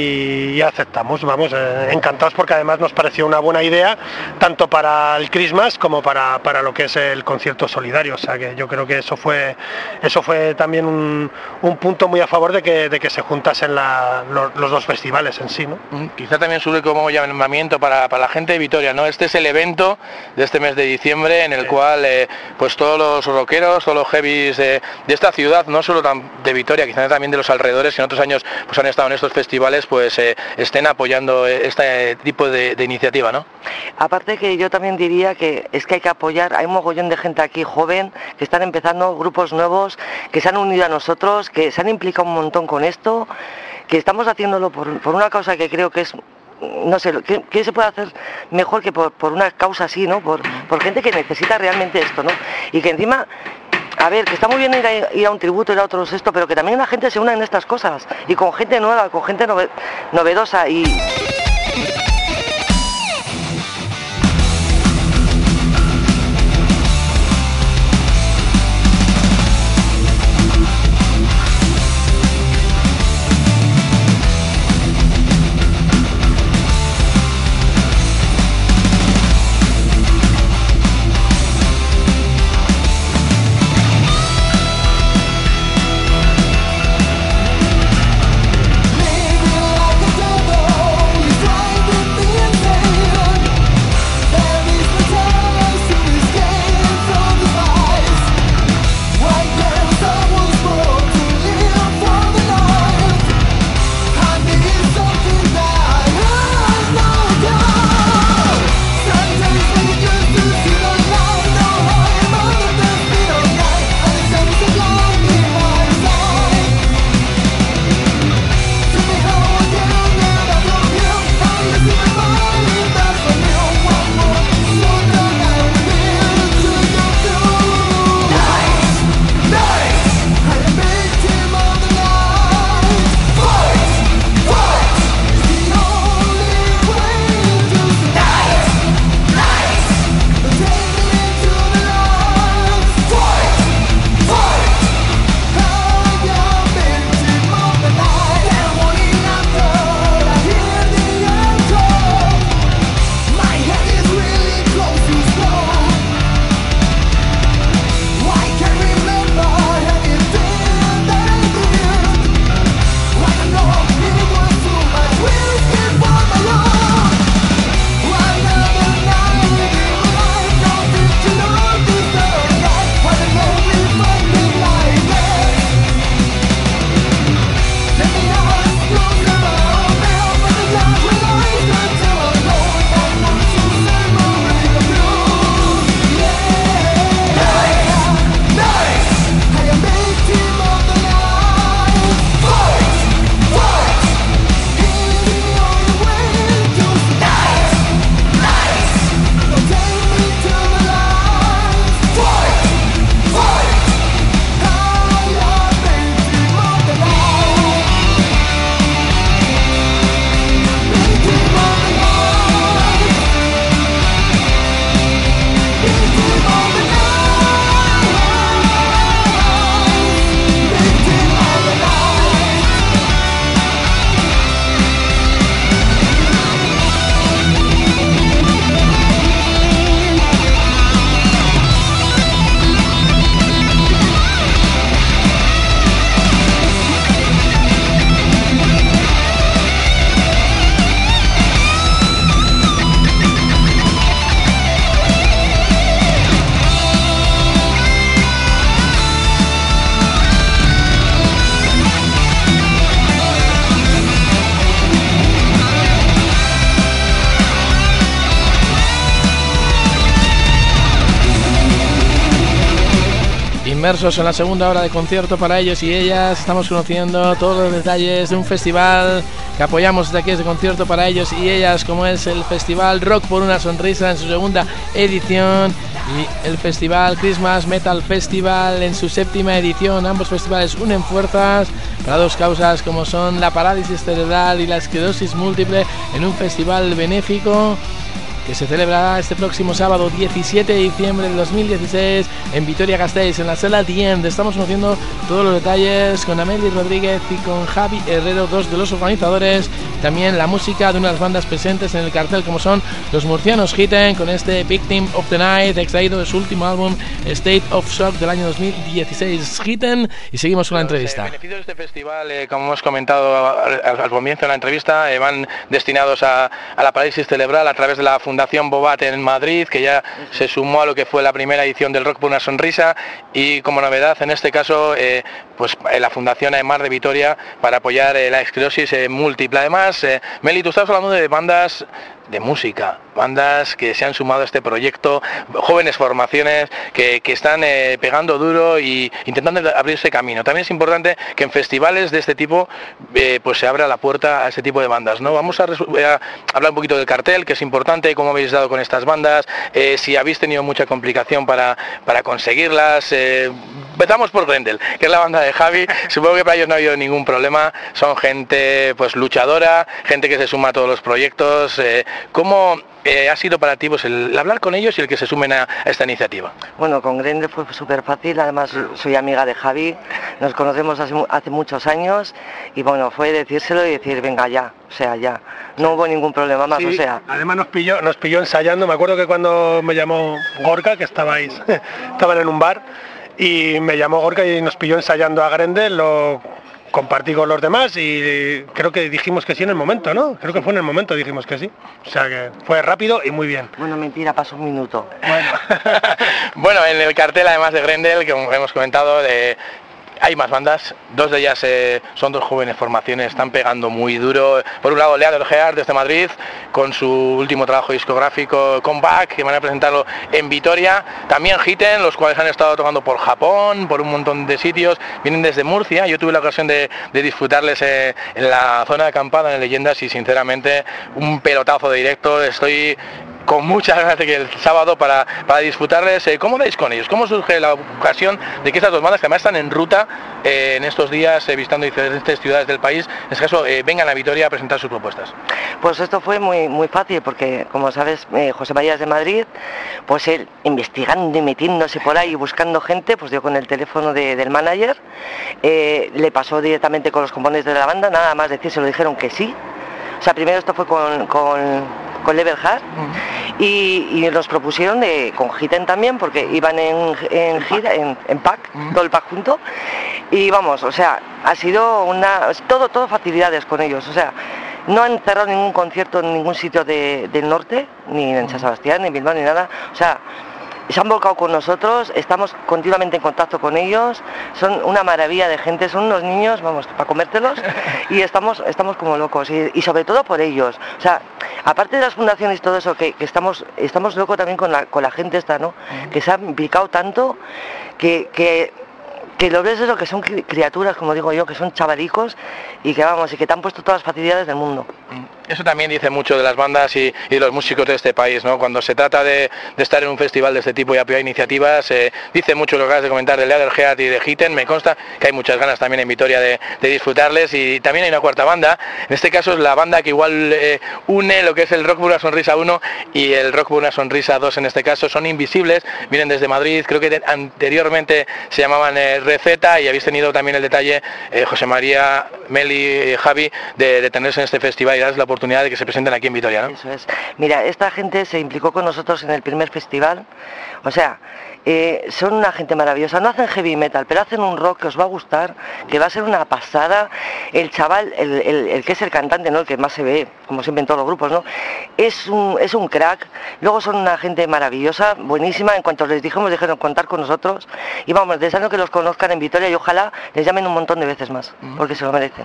y aceptamos, vamos, eh, encantados porque además nos pareció una buena idea tanto para el Christmas como para, para lo que es el concierto solidario. O sea que yo creo que eso fue eso fue también un, un punto muy a favor de que, de que se juntasen la, los, los dos festivales en sí, ¿no? Quizá también sube como llamamiento para, para la gente de Vitoria, ¿no? Este es el evento de este mes de diciembre en el sí. cual eh, pues todos los rockeros, todos los heavies de, de esta ciudad, no solo de Vitoria, quizás también de los alrededores, que en otros años pues han estado en estos festivales, pues eh, estén apoyando este tipo de, de iniciativa, ¿no? Aparte que yo también diría que es que hay que apoyar, hay un mogollón de gente aquí joven, que están empezando, grupos nuevos, que se han unido a nosotros, que se han implicado un montón con esto, que estamos haciéndolo por, por una causa que creo que es, no sé, ¿qué, qué se puede hacer mejor que por, por una causa así, ¿no? Por, por gente que necesita realmente esto, ¿no? Y que encima, a ver, que está muy bien ir a, ir a un tributo, ir a otros esto, pero que también la gente se una en estas cosas, y con gente nueva, con gente nove, novedosa y... Living like a devil. Inmersos en la segunda hora de concierto para ellos y ellas, estamos conociendo todos los detalles de un festival que apoyamos desde aquí, desde concierto para ellos y ellas, como es el Festival Rock por una Sonrisa en su segunda edición y el Festival Christmas Metal Festival en su séptima edición. Ambos festivales unen fuerzas para dos causas como son la parálisis cerebral y la esclerosis múltiple en un festival benéfico que se celebrará este próximo sábado diecisiete de diciembre de dos mil dieciséis en Vitoria-Gasteiz, en la sala Dient. Estamos conociendo todos los detalles con Amelie Rodríguez y con Javi Herrero, dos de los organizadores. También la música de unas bandas presentes en el cartel como son los murcianos Hitten con este Victim of the Night, extraído de su último álbum State of Shock del año dos mil dieciséis. Hitten, y seguimos con la entrevista. Los eh, beneficios de este festival, eh, como hemos comentado al, al comienzo de la entrevista, eh, van destinados a, a la parálisis cerebral a través de la Fundación Fundación Bobat en Madrid, que ya se sumó a lo que fue la primera edición del Rock por una Sonrisa, y como novedad en este caso eh, pues la Fundación Aemar de Vitoria para apoyar eh, la esclerosis eh, múltiple. Además, eh, Meli, tú estás hablando de bandas de música, bandas que se han sumado a este proyecto, jóvenes formaciones que, que están eh, pegando duro y intentando abrirse camino. También es importante que en festivales de este tipo eh, pues se abra la puerta a este tipo de bandas, ¿no? Vamos a, a hablar un poquito del cartel, que es importante, cómo habéis dado con estas bandas, eh, si habéis tenido mucha complicación para, para conseguirlas. Eh, empezamos por Grendel, que es la banda de Javi. Supongo que para ellos no ha habido ningún problema, son gente pues luchadora, gente que se suma a todos los proyectos. eh, ¿Cómo eh, ha sido para ti pues, el, el hablar con ellos y el que se sumen a, a esta iniciativa? Bueno, con Grendel fue súper fácil, además soy amiga de Javi, nos conocemos hace, hace muchos años y bueno, fue decírselo y decir, venga ya, o sea, ya, no hubo ningún problema más, Sí, o sea. Además nos pilló, nos pilló ensayando, me acuerdo que cuando me llamó Gorka, que estabais, estaban en un bar, y me llamó Gorka y nos pilló ensayando a Grendel, lo compartí con los demás y creo que dijimos que sí en el momento, ¿no? Creo que fue en el momento, dijimos que sí. O sea que fue rápido y muy bien. Bueno, mentira, pasó un minuto. Bueno, Bueno, en el cartel, además de Grendel, que como hemos comentado, de... hay más bandas, dos de ellas eh, son dos jóvenes formaciones, están pegando muy duro. Por un lado, Leather Heart desde Madrid, con su último trabajo discográfico Comeback, que van a presentarlo en Vitoria. También Hitten, los cuales han estado tocando por Japón, por un montón de sitios, vienen desde Murcia. Yo tuve la ocasión de, de disfrutarles eh, en la zona de acampada, en Leyendas, y sinceramente un pelotazo de directo. Estoy con muchas ganas de que el sábado para, para disfrutarles. Eh, ¿Cómo dais con ellos? ¿Cómo surge la ocasión de que estas dos bandas, que además están en ruta eh, en estos días eh, visitando diferentes ciudades del país, en este caso eh, vengan a Vitoria a presentar sus propuestas? Pues esto fue muy muy fácil porque, como sabes, eh, José María es de Madrid, pues él investigando y metiéndose por ahí buscando gente, pues dio con el teléfono de, del manager, eh, le pasó directamente con los componentes de la banda, nada más decir, se lo dijeron que sí. O sea, primero esto fue con, con, con Leather Heart uh-huh. y, y nos propusieron de, con Hitten también, porque iban en, en gira, en, en pack, uh-huh. todo el pack junto. Y vamos, o sea, ha sido una... todo, todo facilidades con ellos, o sea, no han cerrado ningún concierto en ningún sitio de, del norte, ni en San Sebastián, ni en Bilbao, ni nada, o sea... se han volcado con nosotros, estamos continuamente en contacto con ellos, son una maravilla de gente, son unos niños, vamos, para comértelos, y estamos estamos como locos, y, y sobre todo por ellos. O sea, aparte de las fundaciones y todo eso, que, que estamos estamos locos también con la, con la gente esta, ¿no? Uh-huh. Que se ha implicado tanto, que... que que lo ves eso, que son criaturas, como digo yo, que son chavalicos y que vamos, y que te han puesto todas las facilidades del mundo. Eso también dice mucho de las bandas y, y de los músicos de este país, ¿no? Cuando se trata de, de estar en un festival de este tipo y apoyar iniciativas, eh, dice mucho lo que acabas de comentar de Leather Heart y de Hitten. Me consta que hay muchas ganas también en Vitoria de, de disfrutarles, y también hay una cuarta banda. En este caso es la banda que igual eh, une lo que es el Rock por una Sonrisa uno y el Rock por una Sonrisa dos en este caso. Son Invisibles, vienen desde Madrid, creo que de, anteriormente se llamaban eh, Receta, y habéis tenido también el detalle, eh, José María, Meli, eh, Javi, de, de tenerse en este festival y darles la oportunidad de que se presenten aquí en Vitoria, ¿no? Eso es. Mira, esta gente se implicó con nosotros en el primer festival, o sea, eh, son una gente maravillosa, no hacen heavy metal, pero hacen un rock que os va a gustar, que va a ser una pasada. El chaval, el, el, el que es el cantante, ¿no? El que más se ve, como siempre en todos los grupos, ¿no? Es un, es un crack. Luego son una gente maravillosa, buenísima. En cuanto les dijimos, dijeron contar con nosotros, y vamos, deseando que los conozcan en Vitoria y ojalá les llamen un montón de veces más, porque se lo merecen.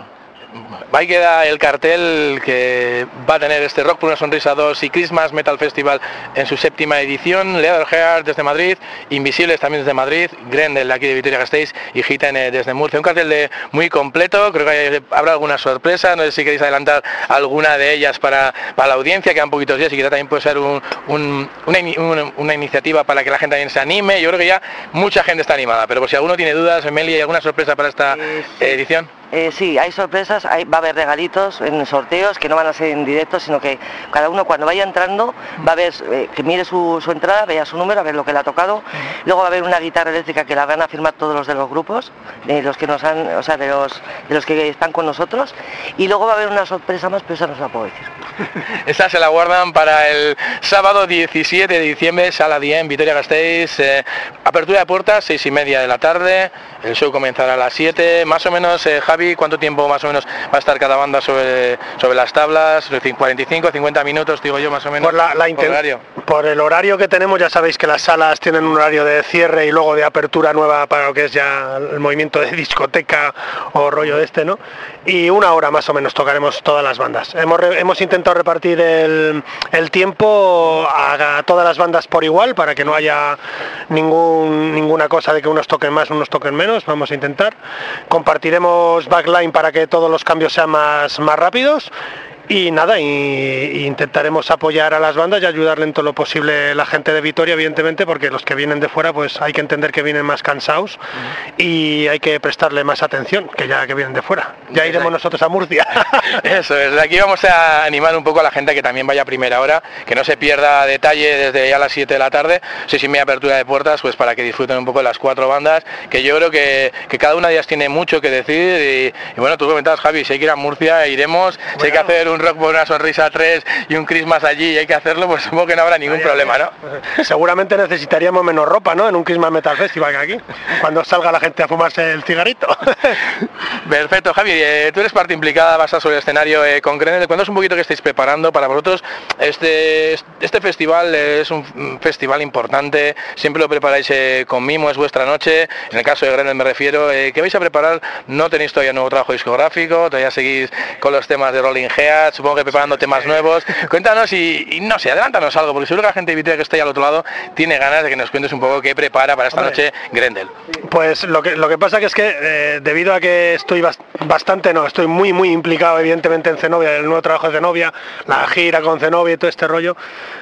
ahí queda el cartel que va a tener este Rock por una Sonrisa dos y Christmas Metal Festival en su séptima edición. Leatherheart desde Madrid, Invisibles también desde Madrid, Grendel de aquí de Vitoria-Gasteiz y Gitane desde Murcia. Un cartel de muy completo, creo que hay, habrá alguna sorpresa, no sé si queréis adelantar alguna de ellas para, para la audiencia, quedan poquitos días y quizá también puede ser un, un, una, una, una iniciativa para que la gente también se anime. Yo creo que ya mucha gente está animada, pero por si alguno tiene dudas, Meli, ¿hay alguna sorpresa para esta eh, sí. edición? Eh, sí, hay sorpresas, hay, va a haber regalitos en sorteos que no van a ser en directo, sino que cada uno cuando vaya entrando va a ver, eh, que mire su, su entrada, vea su número, a ver lo que le ha tocado. Luego va a haber una guitarra eléctrica que la van a firmar todos los de los grupos, de los que nos han, o sea, de los, de los que están con nosotros. Y luego va a haber una sorpresa más, pero esa no se la puedo decir. Esta se la guardan para el sábado diecisiete de diciembre, Sala diez en Vitoria-Gasteiz. Eh, apertura de puertas, seis y media de la tarde. El show comenzará a las siete. Más o menos, eh, Javi, ¿cuánto tiempo más o menos va a estar cada banda sobre, sobre las tablas? cuarenta y cinco, cincuenta minutos, digo yo, más o menos. Por, la, la por, el horario. por el horario que tenemos, ya sabéis que las salas tienen un horario de cierre y luego de apertura nueva para lo que es ya el movimiento de discoteca o rollo de este, ¿no? Y una hora más o menos tocaremos todas las bandas. Hemos, hemos intentado repartir el, el tiempo a, a todas las bandas por igual para que no haya ningún, ninguna cosa de que unos toquen más, unos toquen menos. Vamos a intentar. Compartiremos backline para que todos los cambios sean más, más rápidos. Y nada, y, y intentaremos apoyar a las bandas y ayudarle en todo lo posible la gente de Vitoria, evidentemente, porque los que vienen de fuera, pues hay que entender que vienen más cansados uh-huh. y hay que prestarle más atención, que ya que vienen de fuera. Ya iremos nosotros a Murcia. Eso es, de aquí vamos a animar un poco a la gente que también vaya a primera hora, que no se pierda detalle desde ya las siete de la tarde, seis y media apertura de puertas, pues para que disfruten un poco de las cuatro bandas, que yo creo que, que cada una de ellas tiene mucho que decir y, y bueno, tú comentabas, Javi, si hay que ir a Murcia, iremos, bueno. Si hay que hacer un Rock por una Sonrisa tres y un Christmas allí y hay que hacerlo, pues supongo que no habrá ningún ay, problema, ¿no? Seguramente necesitaríamos menos ropa, ¿no? En un Christmas Metal Festival que aquí, cuando salga la gente a fumarse el cigarrito. Perfecto, Javi, eh, tú eres parte implicada, vas a estar sobre el escenario eh, con Grendel. Cuéntanos un poquito qué estáis preparando para vosotros. Este, este festival es un festival importante, siempre lo preparáis eh, con mimo, es vuestra noche. En el caso de Grendel me refiero, eh, ¿qué vais a preparar? No tenéis todavía nuevo trabajo discográfico, todavía seguís con los temas de Rolling Heads, supongo que preparando temas nuevos. Cuéntanos y, y no sé, adelántanos algo, porque seguro que la gente de Vitoria que está ahí al otro lado tiene ganas de que nos cuentes un poco qué prepara para esta noche Grendel. Pues lo que, lo que pasa que es que eh, debido a que estoy bast bastante, no, estoy muy muy implicado evidentemente en Zenobia, el nuevo trabajo de Zenobia, la gira con Zenobia y todo este rollo,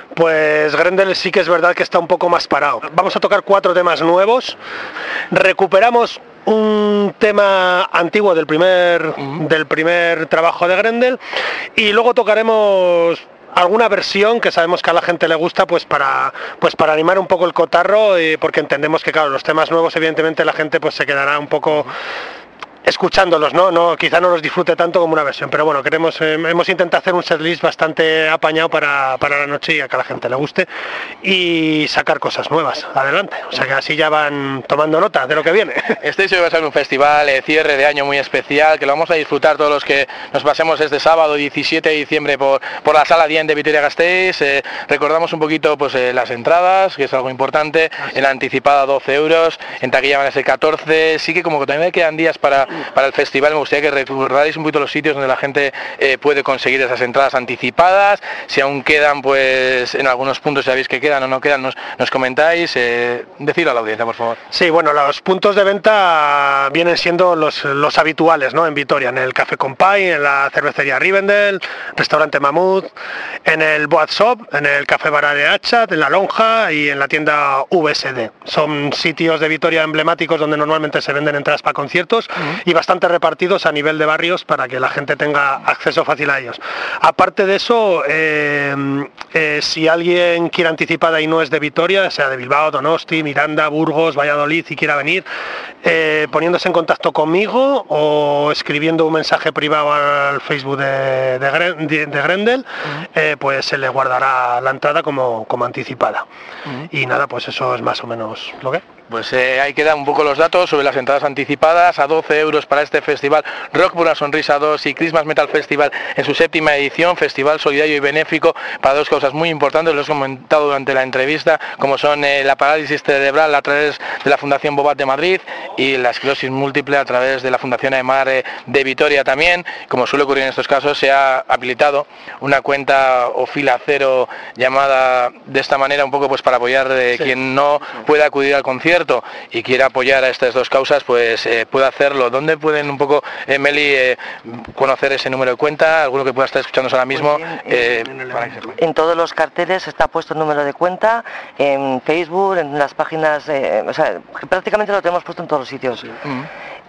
pues Grendel sí que es verdad que está un poco más parado. Vamos a tocar cuatro temas nuevos, recuperamos un tema antiguo del primer, uh-huh. del primer trabajo de Grendel y luego tocaremos alguna versión que sabemos que a la gente le gusta, pues para pues para animar un poco el cotarro y porque entendemos que claro, los temas nuevos evidentemente la gente pues se quedará un poco escuchándolos, ¿no? No, quizá no los disfrute tanto como una versión, pero bueno, queremos, eh, hemos intentado hacer un setlist bastante apañado para, para la noche y a que a la gente le guste y sacar cosas nuevas adelante, o sea que así ya van tomando nota de lo que viene. Este va a ser un festival, eh, cierre de año muy especial, que lo vamos a disfrutar todos los que nos pasemos este sábado diecisiete de diciembre por, por la Sala diez de Vitoria-Gasteiz. Eh, recordamos un poquito pues eh, las entradas, que es algo importante, en la anticipada doce euros, en taquilla van a ser catorce, sí que como que también me quedan días para para el festival, me gustaría que recordáis un poquito los sitios donde la gente eh, puede conseguir esas entradas anticipadas, si aún quedan, pues en algunos puntos sabéis que quedan o no quedan, nos, nos comentáis, eh, decidlo a la audiencia, por favor. Sí, bueno, los puntos de venta vienen siendo los, los habituales, ¿no? En Vitoria, en el Café Compay, en la cervecería Rivendell, restaurante Mamut, en el Boat Shop, en el Café Bar de Hachat, en la Lonja y en la tienda V S D. Son sitios de Vitoria emblemáticos donde normalmente se venden entradas para conciertos uh-huh. y bastante repartidos a nivel de barrios para que la gente tenga acceso fácil a ellos. Aparte de eso, eh, eh, si alguien quiere anticipada y no es de Vitoria, sea de Bilbao, Donosti, Miranda, Burgos, Valladolid y quiera venir, eh, poniéndose en contacto conmigo o escribiendo un mensaje privado al Facebook de, de, Gren, de, de Grendel, uh-huh. eh, pues se le guardará la entrada como, como anticipada. Uh-huh. Y nada, pues eso es más o menos lo que... Pues eh, ahí quedan un poco los datos sobre las entradas anticipadas a doce euros para este festival Rock por una Sonrisa dos y Christmas Metal Festival en su séptima edición, festival solidario y benéfico para dos causas muy importantes, los he comentado durante la entrevista, como son eh, la parálisis cerebral a través de la Fundación Bobat de Madrid y la esclerosis múltiple a través de la Fundación Aemar eh, de Vitoria también. Como suele ocurrir en estos casos, se ha habilitado una cuenta o fila cero llamada de esta manera un poco pues para apoyar a eh, sí. quien no pueda acudir al concierto y quiera apoyar a estas dos causas, pues eh, puede hacerlo. ¿Dónde pueden un poco, eh, Meli, eh, conocer ese número de cuenta? Alguno que pueda estar escuchándonos ahora mismo. Pues bien, eh, en, para en todos los carteles está puesto el número de cuenta, en Facebook, en las páginas, eh, o sea, prácticamente lo tenemos puesto en todos los sitios. Sí. Mm.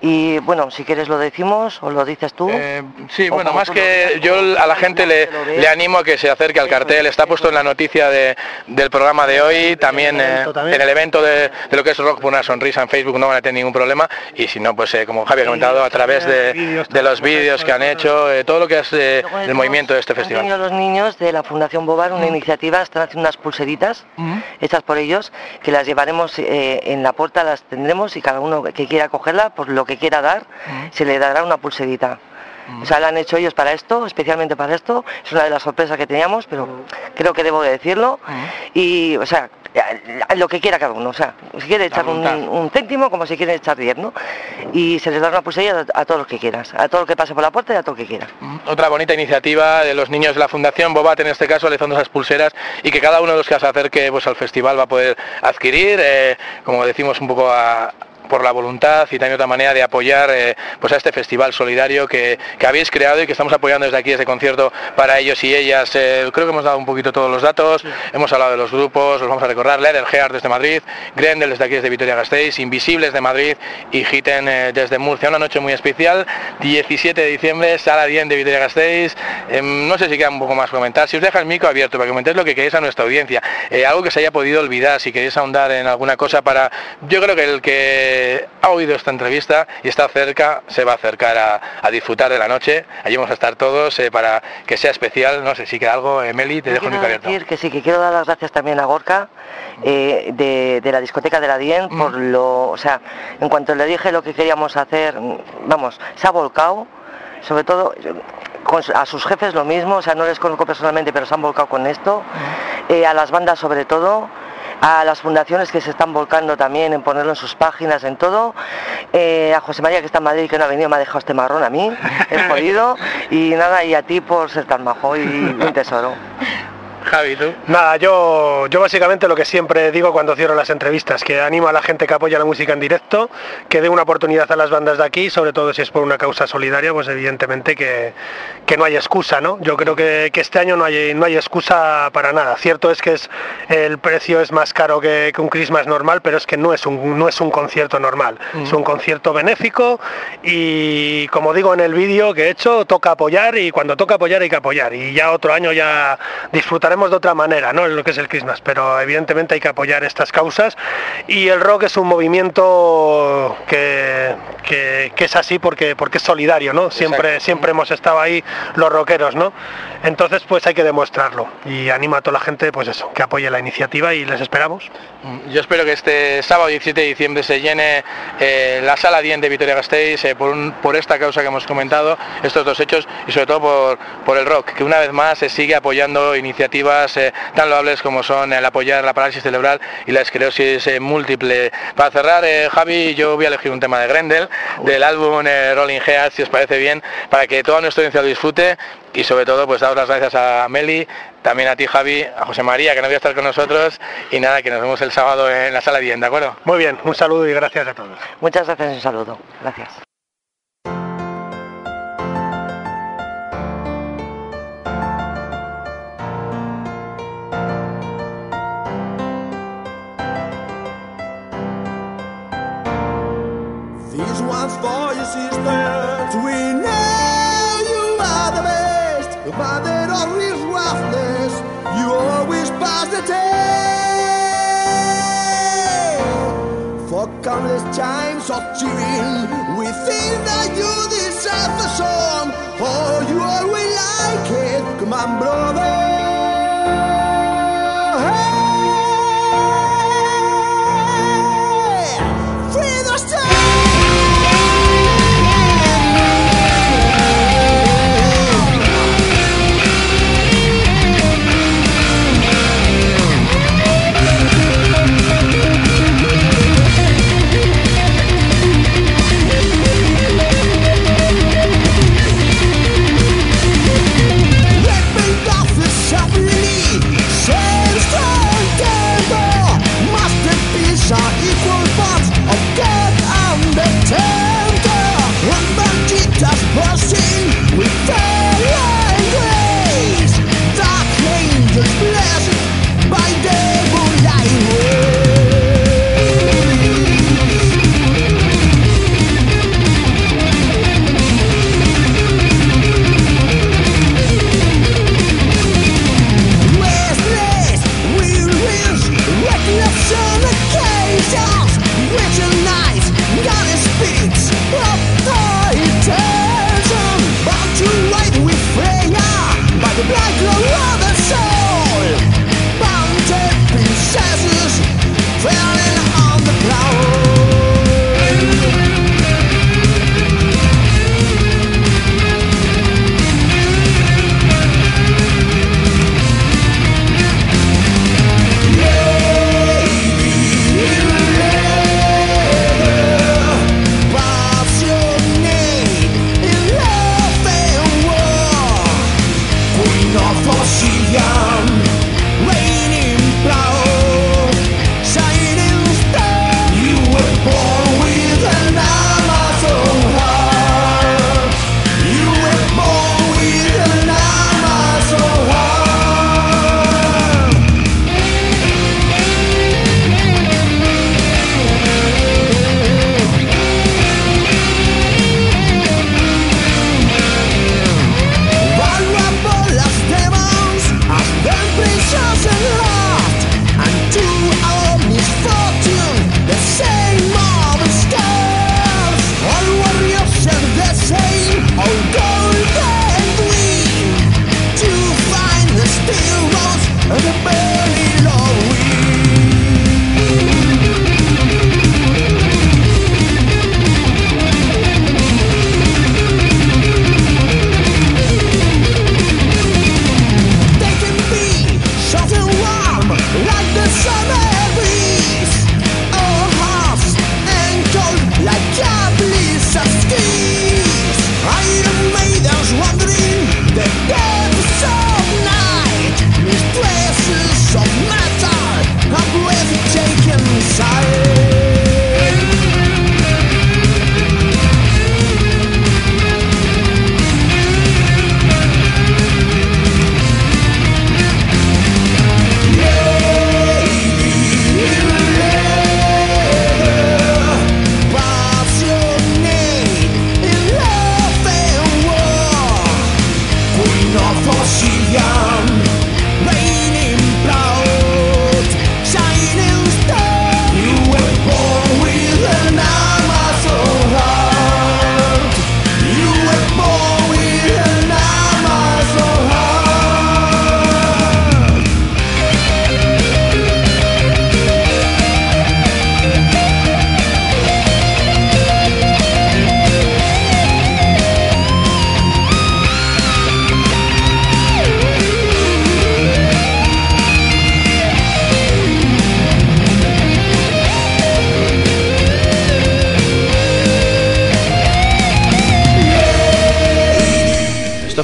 Y bueno, si quieres lo decimos o lo dices tú. Eh, sí, bueno, más que yo a la gente le, le animo a que se acerque al cartel. Está puesto en la noticia de, del programa de hoy, también eh, en el evento de, de lo que es Rock por una Sonrisa en Facebook, no van a tener ningún problema. Y si no, pues eh, como Javi ha comentado, a través de, de los vídeos que han hecho, eh, todo lo que es eh, el movimiento de este festival. Han tenido los niños de la Fundación Bobat una mm. iniciativa, están haciendo unas pulseritas mm. hechas por ellos, que las llevaremos eh, en la puerta, las tendremos y cada uno que quiera cogerla, por lo que quiera dar, uh-huh. se le dará una pulserita. Uh-huh. O sea, la han hecho ellos para esto, especialmente para esto. Es una de las sorpresas que teníamos, pero uh-huh. creo que debo de decirlo. Uh-huh. Y, o sea, lo que quiera cada uno. O sea, si quiere echar un, un céntimo, como si quiere echar diez, ¿no? Y se les dará una pulserita a, a todos los que quieras, a todo el que pase por la puerta y a todo el que quiera. Uh-huh. Otra bonita iniciativa de los niños de la Fundación Bobat, en este caso, realizando esas pulseras y que cada uno de los que se acerque pues, al festival va a poder adquirir, eh, como decimos, un poco a por la voluntad y también otra manera de apoyar eh, pues a este festival solidario que, que habéis creado y que estamos apoyando desde aquí, este concierto para ellos y ellas. Eh, creo que hemos dado un poquito todos los datos, sí. hemos hablado de los grupos, los vamos a recordar: Leatherheart desde Madrid, Grendel desde aquí desde Vitoria-Gasteiz, Invisibles de Madrid y Hitten eh, desde Murcia. Una noche muy especial, diecisiete de diciembre, Sala diez de Vitoria-Gasteiz. Eh, no sé si queda un poco más comentar, si os deja el micro abierto para que comentéis lo que queréis a nuestra audiencia, eh, algo que se haya podido olvidar, si queréis ahondar en alguna cosa para... Yo creo que el que ha oído esta entrevista y está cerca, se va a acercar a, a disfrutar de la noche. Allí vamos a estar todos eh, para que sea especial. No sé si queda algo, Meli, te Yo dejo el micro abierto. Decir que sí, que quiero dar las gracias también a Gorka eh, de, de la discoteca de la Dien mm. por lo, o sea, en cuanto le dije lo que queríamos hacer, vamos, se ha volcado, sobre todo con, a sus jefes lo mismo, o sea, no les conozco personalmente, pero se han volcado con esto, mm. eh, a las bandas sobre todo, a las fundaciones que se están volcando también en ponerlo en sus páginas, en todo, eh, a José María que está en Madrid, que no ha venido, me ha dejado este marrón a mí, es jodido, y nada, y a ti por ser tan majo y un tesoro. Javi, ¿tú? Nada, yo, yo básicamente lo que siempre digo cuando cierro las entrevistas, que animo a la gente que apoya la música en directo, que dé una oportunidad a las bandas de aquí, sobre todo si es por una causa solidaria, pues evidentemente que, que no hay excusa, ¿no? Yo creo que, que este año no hay, no hay excusa para nada. Cierto es que es, el precio es más caro que, que un Christmas normal, pero es que no es un, no es un concierto normal, mm. es un concierto benéfico y, como digo en el vídeo que he hecho, toca apoyar, y cuando toca apoyar hay que apoyar, y ya otro año ya disfrutaremos de otra manera, ¿no?, en lo que es el Christmas, pero evidentemente hay que apoyar estas causas, y el rock es un movimiento que, que, que es así porque, porque es solidario, ¿no? Siempre, siempre hemos estado ahí los rockeros, ¿no? Entonces pues hay que demostrarlo, y animo a toda la gente pues eso, que apoye la iniciativa, y les esperamos. Yo espero que este sábado diecisiete de diciembre se llene eh, la Sala diez de Vitoria-Gasteiz eh, por, un, por esta causa que hemos comentado, estos dos hechos, y sobre todo por, por el rock, que una vez más se sigue apoyando iniciativas Eh, tan loables como son el apoyar la parálisis cerebral y la esclerosis eh, múltiple. Para cerrar, eh, Javi, yo voy a elegir un tema de Grendel, del álbum eh, Rolling Heads, si os parece bien, para que toda nuestra audiencia lo disfrute, y sobre todo pues daros las gracias a Meli, también a ti, Javi, a José María, que no voy a estar con nosotros, y nada, que nos vemos el sábado en la Sala diez, ¿de acuerdo? Muy bien, un saludo y gracias a todos. Muchas gracias y un saludo. Gracias. This one's for your sisters. We know you are the best, but that always roughness. You always pass the test. For countless times of cheering, we think that you deserve the song. Oh, you always like it. Come on, brother. Hey,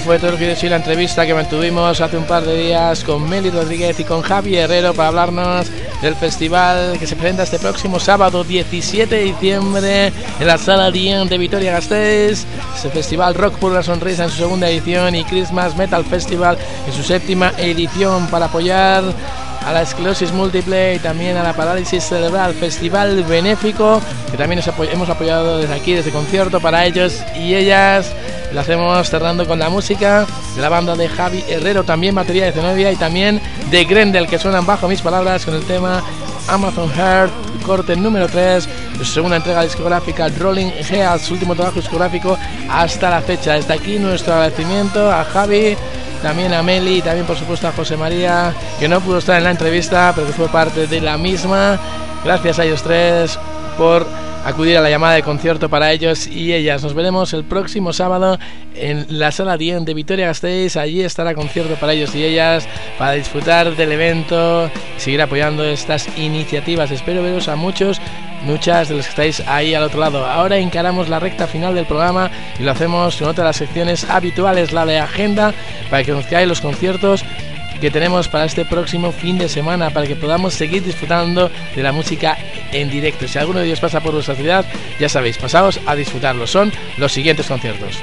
fue todo lo que decía la entrevista que mantuvimos hace un par de días con Meli Rodríguez y con Javi Herrero para hablarnos del festival que se presenta este próximo sábado diecisiete de diciembre en la Sala Dien de Vitoria-Gasteiz. Este festival Rock por una Sonrisa en su segunda edición y Christmas Metal Festival en su séptima edición, para apoyar a la esclerosis múltiple y también a la parálisis cerebral. Festival benéfico que también hemos apoyado desde aquí, desde concierto para ellos y ellas. Lo hacemos cerrando con la música de la banda de Javi Herrero, también batería de Zenobia, y también de Grendel, que suenan bajo mis palabras con el tema Amazon Heart, corte número tres de su segunda entrega discográfica Rolling Head, su último trabajo discográfico hasta la fecha. Desde aquí nuestro agradecimiento a Javi, también a Meli y también por supuesto a José María, que no pudo estar en la entrevista pero que fue parte de la misma. Gracias a ellos tres por acudir a la llamada de concierto para ellos y ellas. Nos veremos el próximo sábado en la Sala Dien de Vitoria-Gasteiz. Allí estará concierto para ellos y ellas, para disfrutar del evento y seguir apoyando estas iniciativas. Espero veros a muchos, muchas de los que estáis ahí al otro lado. Ahora encaramos la recta final del programa y lo hacemos con otra de las secciones habituales, la de agenda, para que conozcáis los conciertos que tenemos para este próximo fin de semana, para que podamos seguir disfrutando de la música en directo. Si alguno de ellos pasa por vuestra ciudad, ya sabéis, pasaos a disfrutarlo. Son los siguientes conciertos: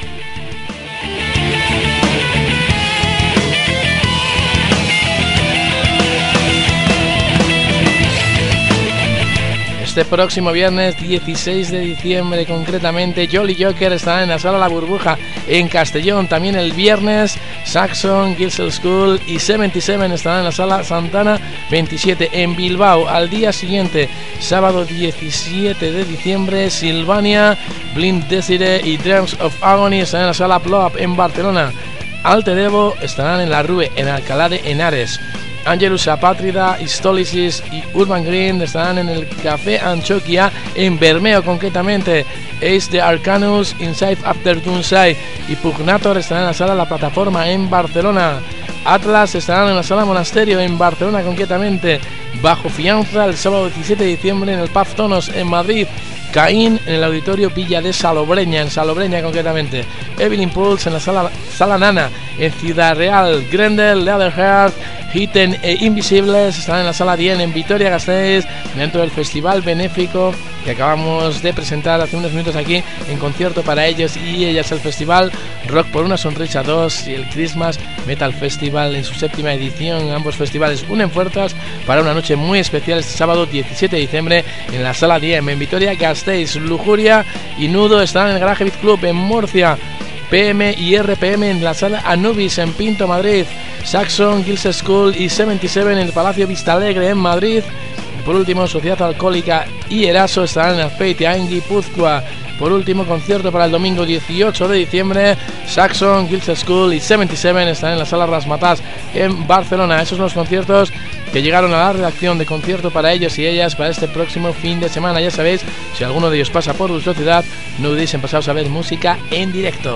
este próximo viernes dieciséis de diciembre, concretamente, Jolly Joker estará en la Sala La Burbuja en Castellón. También el viernes Saxon, Gilsel School y setenta y siete estarán en la Sala Santana veintisiete en Bilbao. Al día siguiente, sábado diecisiete de diciembre, Sylvania, Blind Desire y Dreams of Agony estarán en la Sala Blow Up en Barcelona. Alter Ego estarán en la Rue en Alcalá de Henares. Angelus Apátrida, Histolisis y Urban Green estarán en el Café Anchoquia en Bermeo, concretamente. Ace de Arcanus, Inside After Doomsday y Pugnator estarán en la Sala La Plataforma en Barcelona. Atlas estarán en la Sala Monasterio en Barcelona, concretamente. Bajo Fianza el sábado diecisiete de diciembre en el Pub Tonos en Madrid. Caín en el Auditorio Villa de Salobreña, en Salobreña concretamente. Evil Impulse en la Sala, Sala Nana en Ciudad Real. Grendel, Leatherheart, Hidden e Invisibles estarán en la Sala Dien en Vitoria-Gasteiz, dentro del festival benéfico que acabamos de presentar hace unos minutos aquí en concierto para ellos y ellas, el festival Rock por una Sonrisa dos y el Christmas Metal Festival en su séptima edición. Ambos festivales unen fuerzas para una noche muy especial este sábado diecisiete de diciembre en la Sala Dien en Vitoria-Gasteiz. Lujuria y Nudo estarán en el Garage Beat Club en Murcia. P M y R P M en la Sala Anubis en Pinto, Madrid. Saxon, Gilsel School y setenta y siete en el Palacio Vistalegre en Madrid. Y por último, Sociedad Alcohólica y Eraso estarán en Azpeitia en Guipúzcoa. Por último, concierto para el domingo dieciocho de diciembre. Saxon, Gilsel School y setenta y siete estarán en la Sala Rasmatas en Barcelona. Esos son los conciertos que llegaron a la redacción de concierto para ellos y ellas para este próximo fin de semana. Ya sabéis, si alguno de ellos pasa por vuestra ciudad, no dudéis en pasaros a ver música en directo.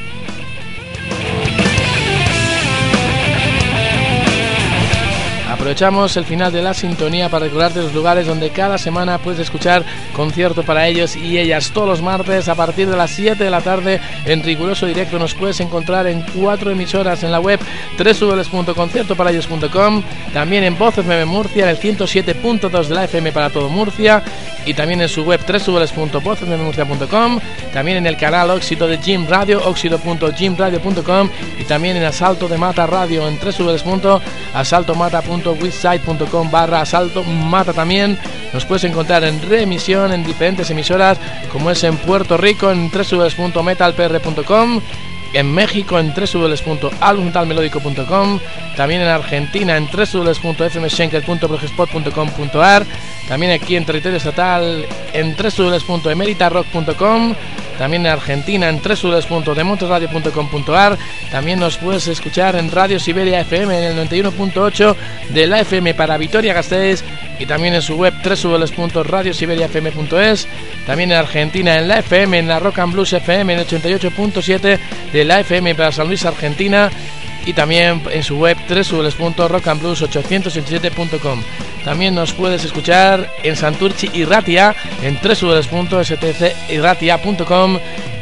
Aprovechamos el final de la sintonía para recordarte los lugares donde cada semana puedes escuchar concierto para ellos y ellas. Todos los martes a partir de las siete de la tarde en riguroso directo nos puedes encontrar en cuatro emisoras en la web doble u doble u doble u punto concierto para ellos punto com, también en Voz F M Murcia en el ciento siete punto dos de la F M para todo Murcia y también en su web doble u doble u doble u punto voz f m murcia punto com, también en el canal Óxido de Jim Radio, óxido punto jim radio punto com y también en Asalto de Mata Radio en doble u doble u doble u punto asalto mata punto website punto com barra Asalto Mata. También nos puedes encontrar en reemisión en diferentes emisoras, como es en Puerto Rico en doble u doble u doble u punto metal p r punto com, en México en doble u doble u doble u punto album metal melódico punto com, también en Argentina en doble u doble u doble u punto f m schenker punto blogspot punto com punto a r, también aquí en territorio estatal en doble u doble u doble u punto emeritarock punto com, también en Argentina en doble u doble u doble u punto demontradio punto com punto a r. También nos puedes escuchar en Radio Siberia F M en el noventa y uno punto ocho de la F M para Vitoria-Gasteiz y también en su web doble u doble u doble u punto radio siberia f m punto es. También en Argentina en la F M en la Rock and Blues F M en el ochenta y ocho punto siete de la F M para San Luis, Argentina, y también en su web doble u doble u doble u punto rock and blues ochocientos ochenta y siete punto com. También nos puedes escuchar en Santurchi y Ratia en doble u doble u doble u punto s t c y ratia punto com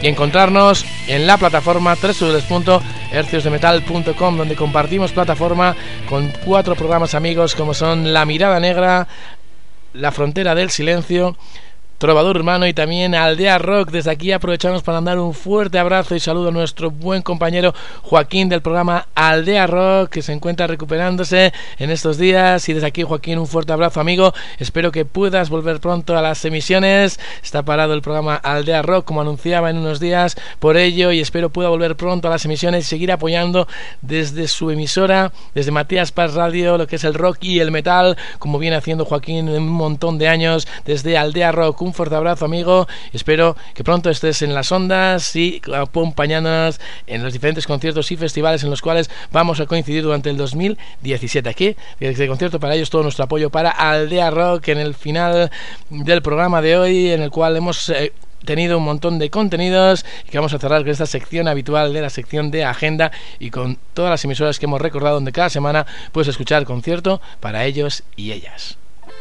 y encontrarnos en la plataforma doble u doble u doble u punto hercios de metal punto com, donde compartimos plataforma con cuatro programas amigos como son La Mirada Negra, La Frontera del Silencio, Trovador Urbano y también Aldea Rock. Desde aquí aprovechamos para mandar un fuerte abrazo y saludo a nuestro buen compañero Joaquín del programa Aldea Rock, que se encuentra recuperándose en estos días. Y desde aquí, Joaquín, un fuerte abrazo, amigo. Espero que puedas volver pronto a las emisiones. Está parado el programa Aldea Rock, como anunciaba en unos días, por ello, y espero pueda volver pronto a las emisiones y seguir apoyando desde su emisora, desde Matías Paz Radio, lo que es el rock y el metal, como viene haciendo Joaquín en un montón de años desde Aldea Rock. Un fuerte abrazo, amigo. Espero que pronto estés en las ondas y acompañándonos en los diferentes conciertos y festivales en los cuales vamos a coincidir durante el dos mil diecisiete. Aquí, desde el concierto para ellos, todo nuestro apoyo para Aldea Rock en el final del programa de hoy, en el cual hemos eh, tenido un montón de contenidos y que vamos a cerrar con esta sección habitual de la sección de agenda y con todas las emisoras que hemos recordado, donde cada semana puedes escuchar concierto para ellos y ellas.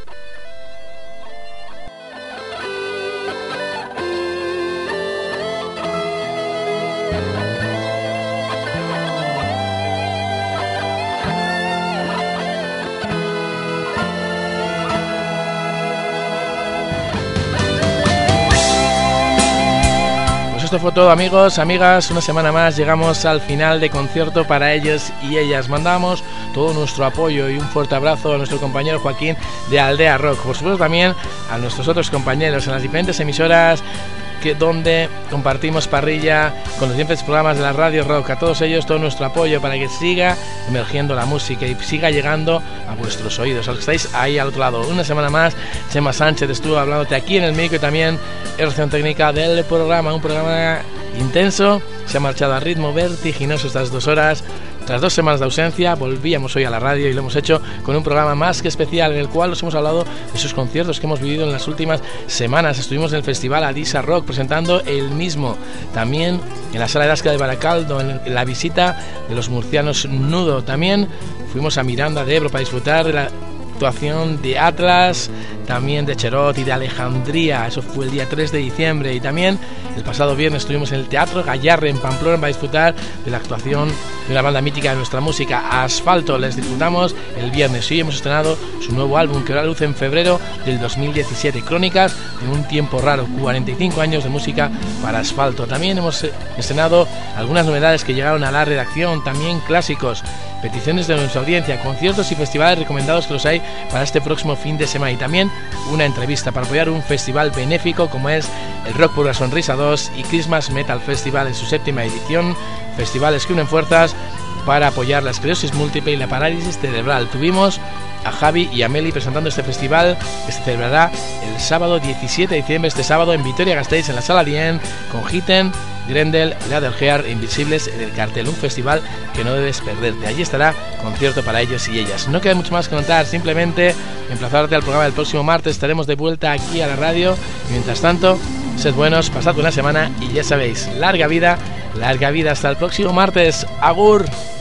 Esto fue todo, amigos, amigas. Una semana más llegamos al final de concierto para ellos y ellas. Mandamos todo nuestro apoyo y un fuerte abrazo a nuestro compañero Joaquín de Aldea Rock. Por supuesto también a nuestros otros compañeros en las diferentes emisoras que, donde compartimos parrilla con los diferentes programas de la Radio Rock. A todos ellos todo nuestro apoyo para que siga emergiendo la música y siga llegando a vuestros oídos, a los que estáis ahí al otro lado. Una semana más, Chema Sánchez estuvo hablándote aquí en el micro y también elección técnica del programa, un programa intenso. Se ha marchado a ritmo vertiginoso estas dos horas. Tras dos semanas de ausencia, volvíamos hoy a la radio y lo hemos hecho con un programa más que especial en el cual os hemos hablado de esos conciertos que hemos vivido en las últimas semanas. Estuvimos en el festival Adisa Rock presentando el mismo, también en la sala de Asca de Baracaldo, en la visita de los murcianos Nudo. También fuimos a Miranda de Ebro para disfrutar de la actuación de Atlas, también de Cherot y de Alejandría. Eso fue el día tres de diciembre. Y también el pasado viernes estuvimos en el Teatro Gallarre en Pamplona para disfrutar de la actuación de una banda mítica de nuestra música, Asfalto. Les disfrutamos el viernes y hoy hemos estrenado su nuevo álbum que verá luz en febrero del dos mil diecisiete, Crónicas de un tiempo raro, cuarenta y cinco años de música para Asfalto. También hemos estrenado algunas novedades que llegaron a la redacción, también clásicos, peticiones de nuestra audiencia, conciertos y festivales recomendados que los hay para este próximo fin de semana, y también una entrevista para apoyar un festival benéfico como es el Rock por la Sonrisa dos y Christmas Metal Festival en su séptima edición, festivales que unen fuerzas para apoyar la esclerosis múltiple y la parálisis cerebral. Tuvimos a Javi y a Meli presentando este festival que se celebrará el sábado diecisiete de diciembre, este sábado en Vitoria-Gasteiz, en la Sala Dien, con Hitten, Grendel, Leatherheart e Invisibles en el cartel. Un festival que no debes perderte. Allí estará concierto para ellos y ellas. No queda mucho más que contar, simplemente emplazarte al programa del próximo martes. Estaremos de vuelta aquí a la radio y mientras tanto, sed buenos, pasad una semana y ya sabéis, larga vida, larga vida hasta el próximo martes. Agur.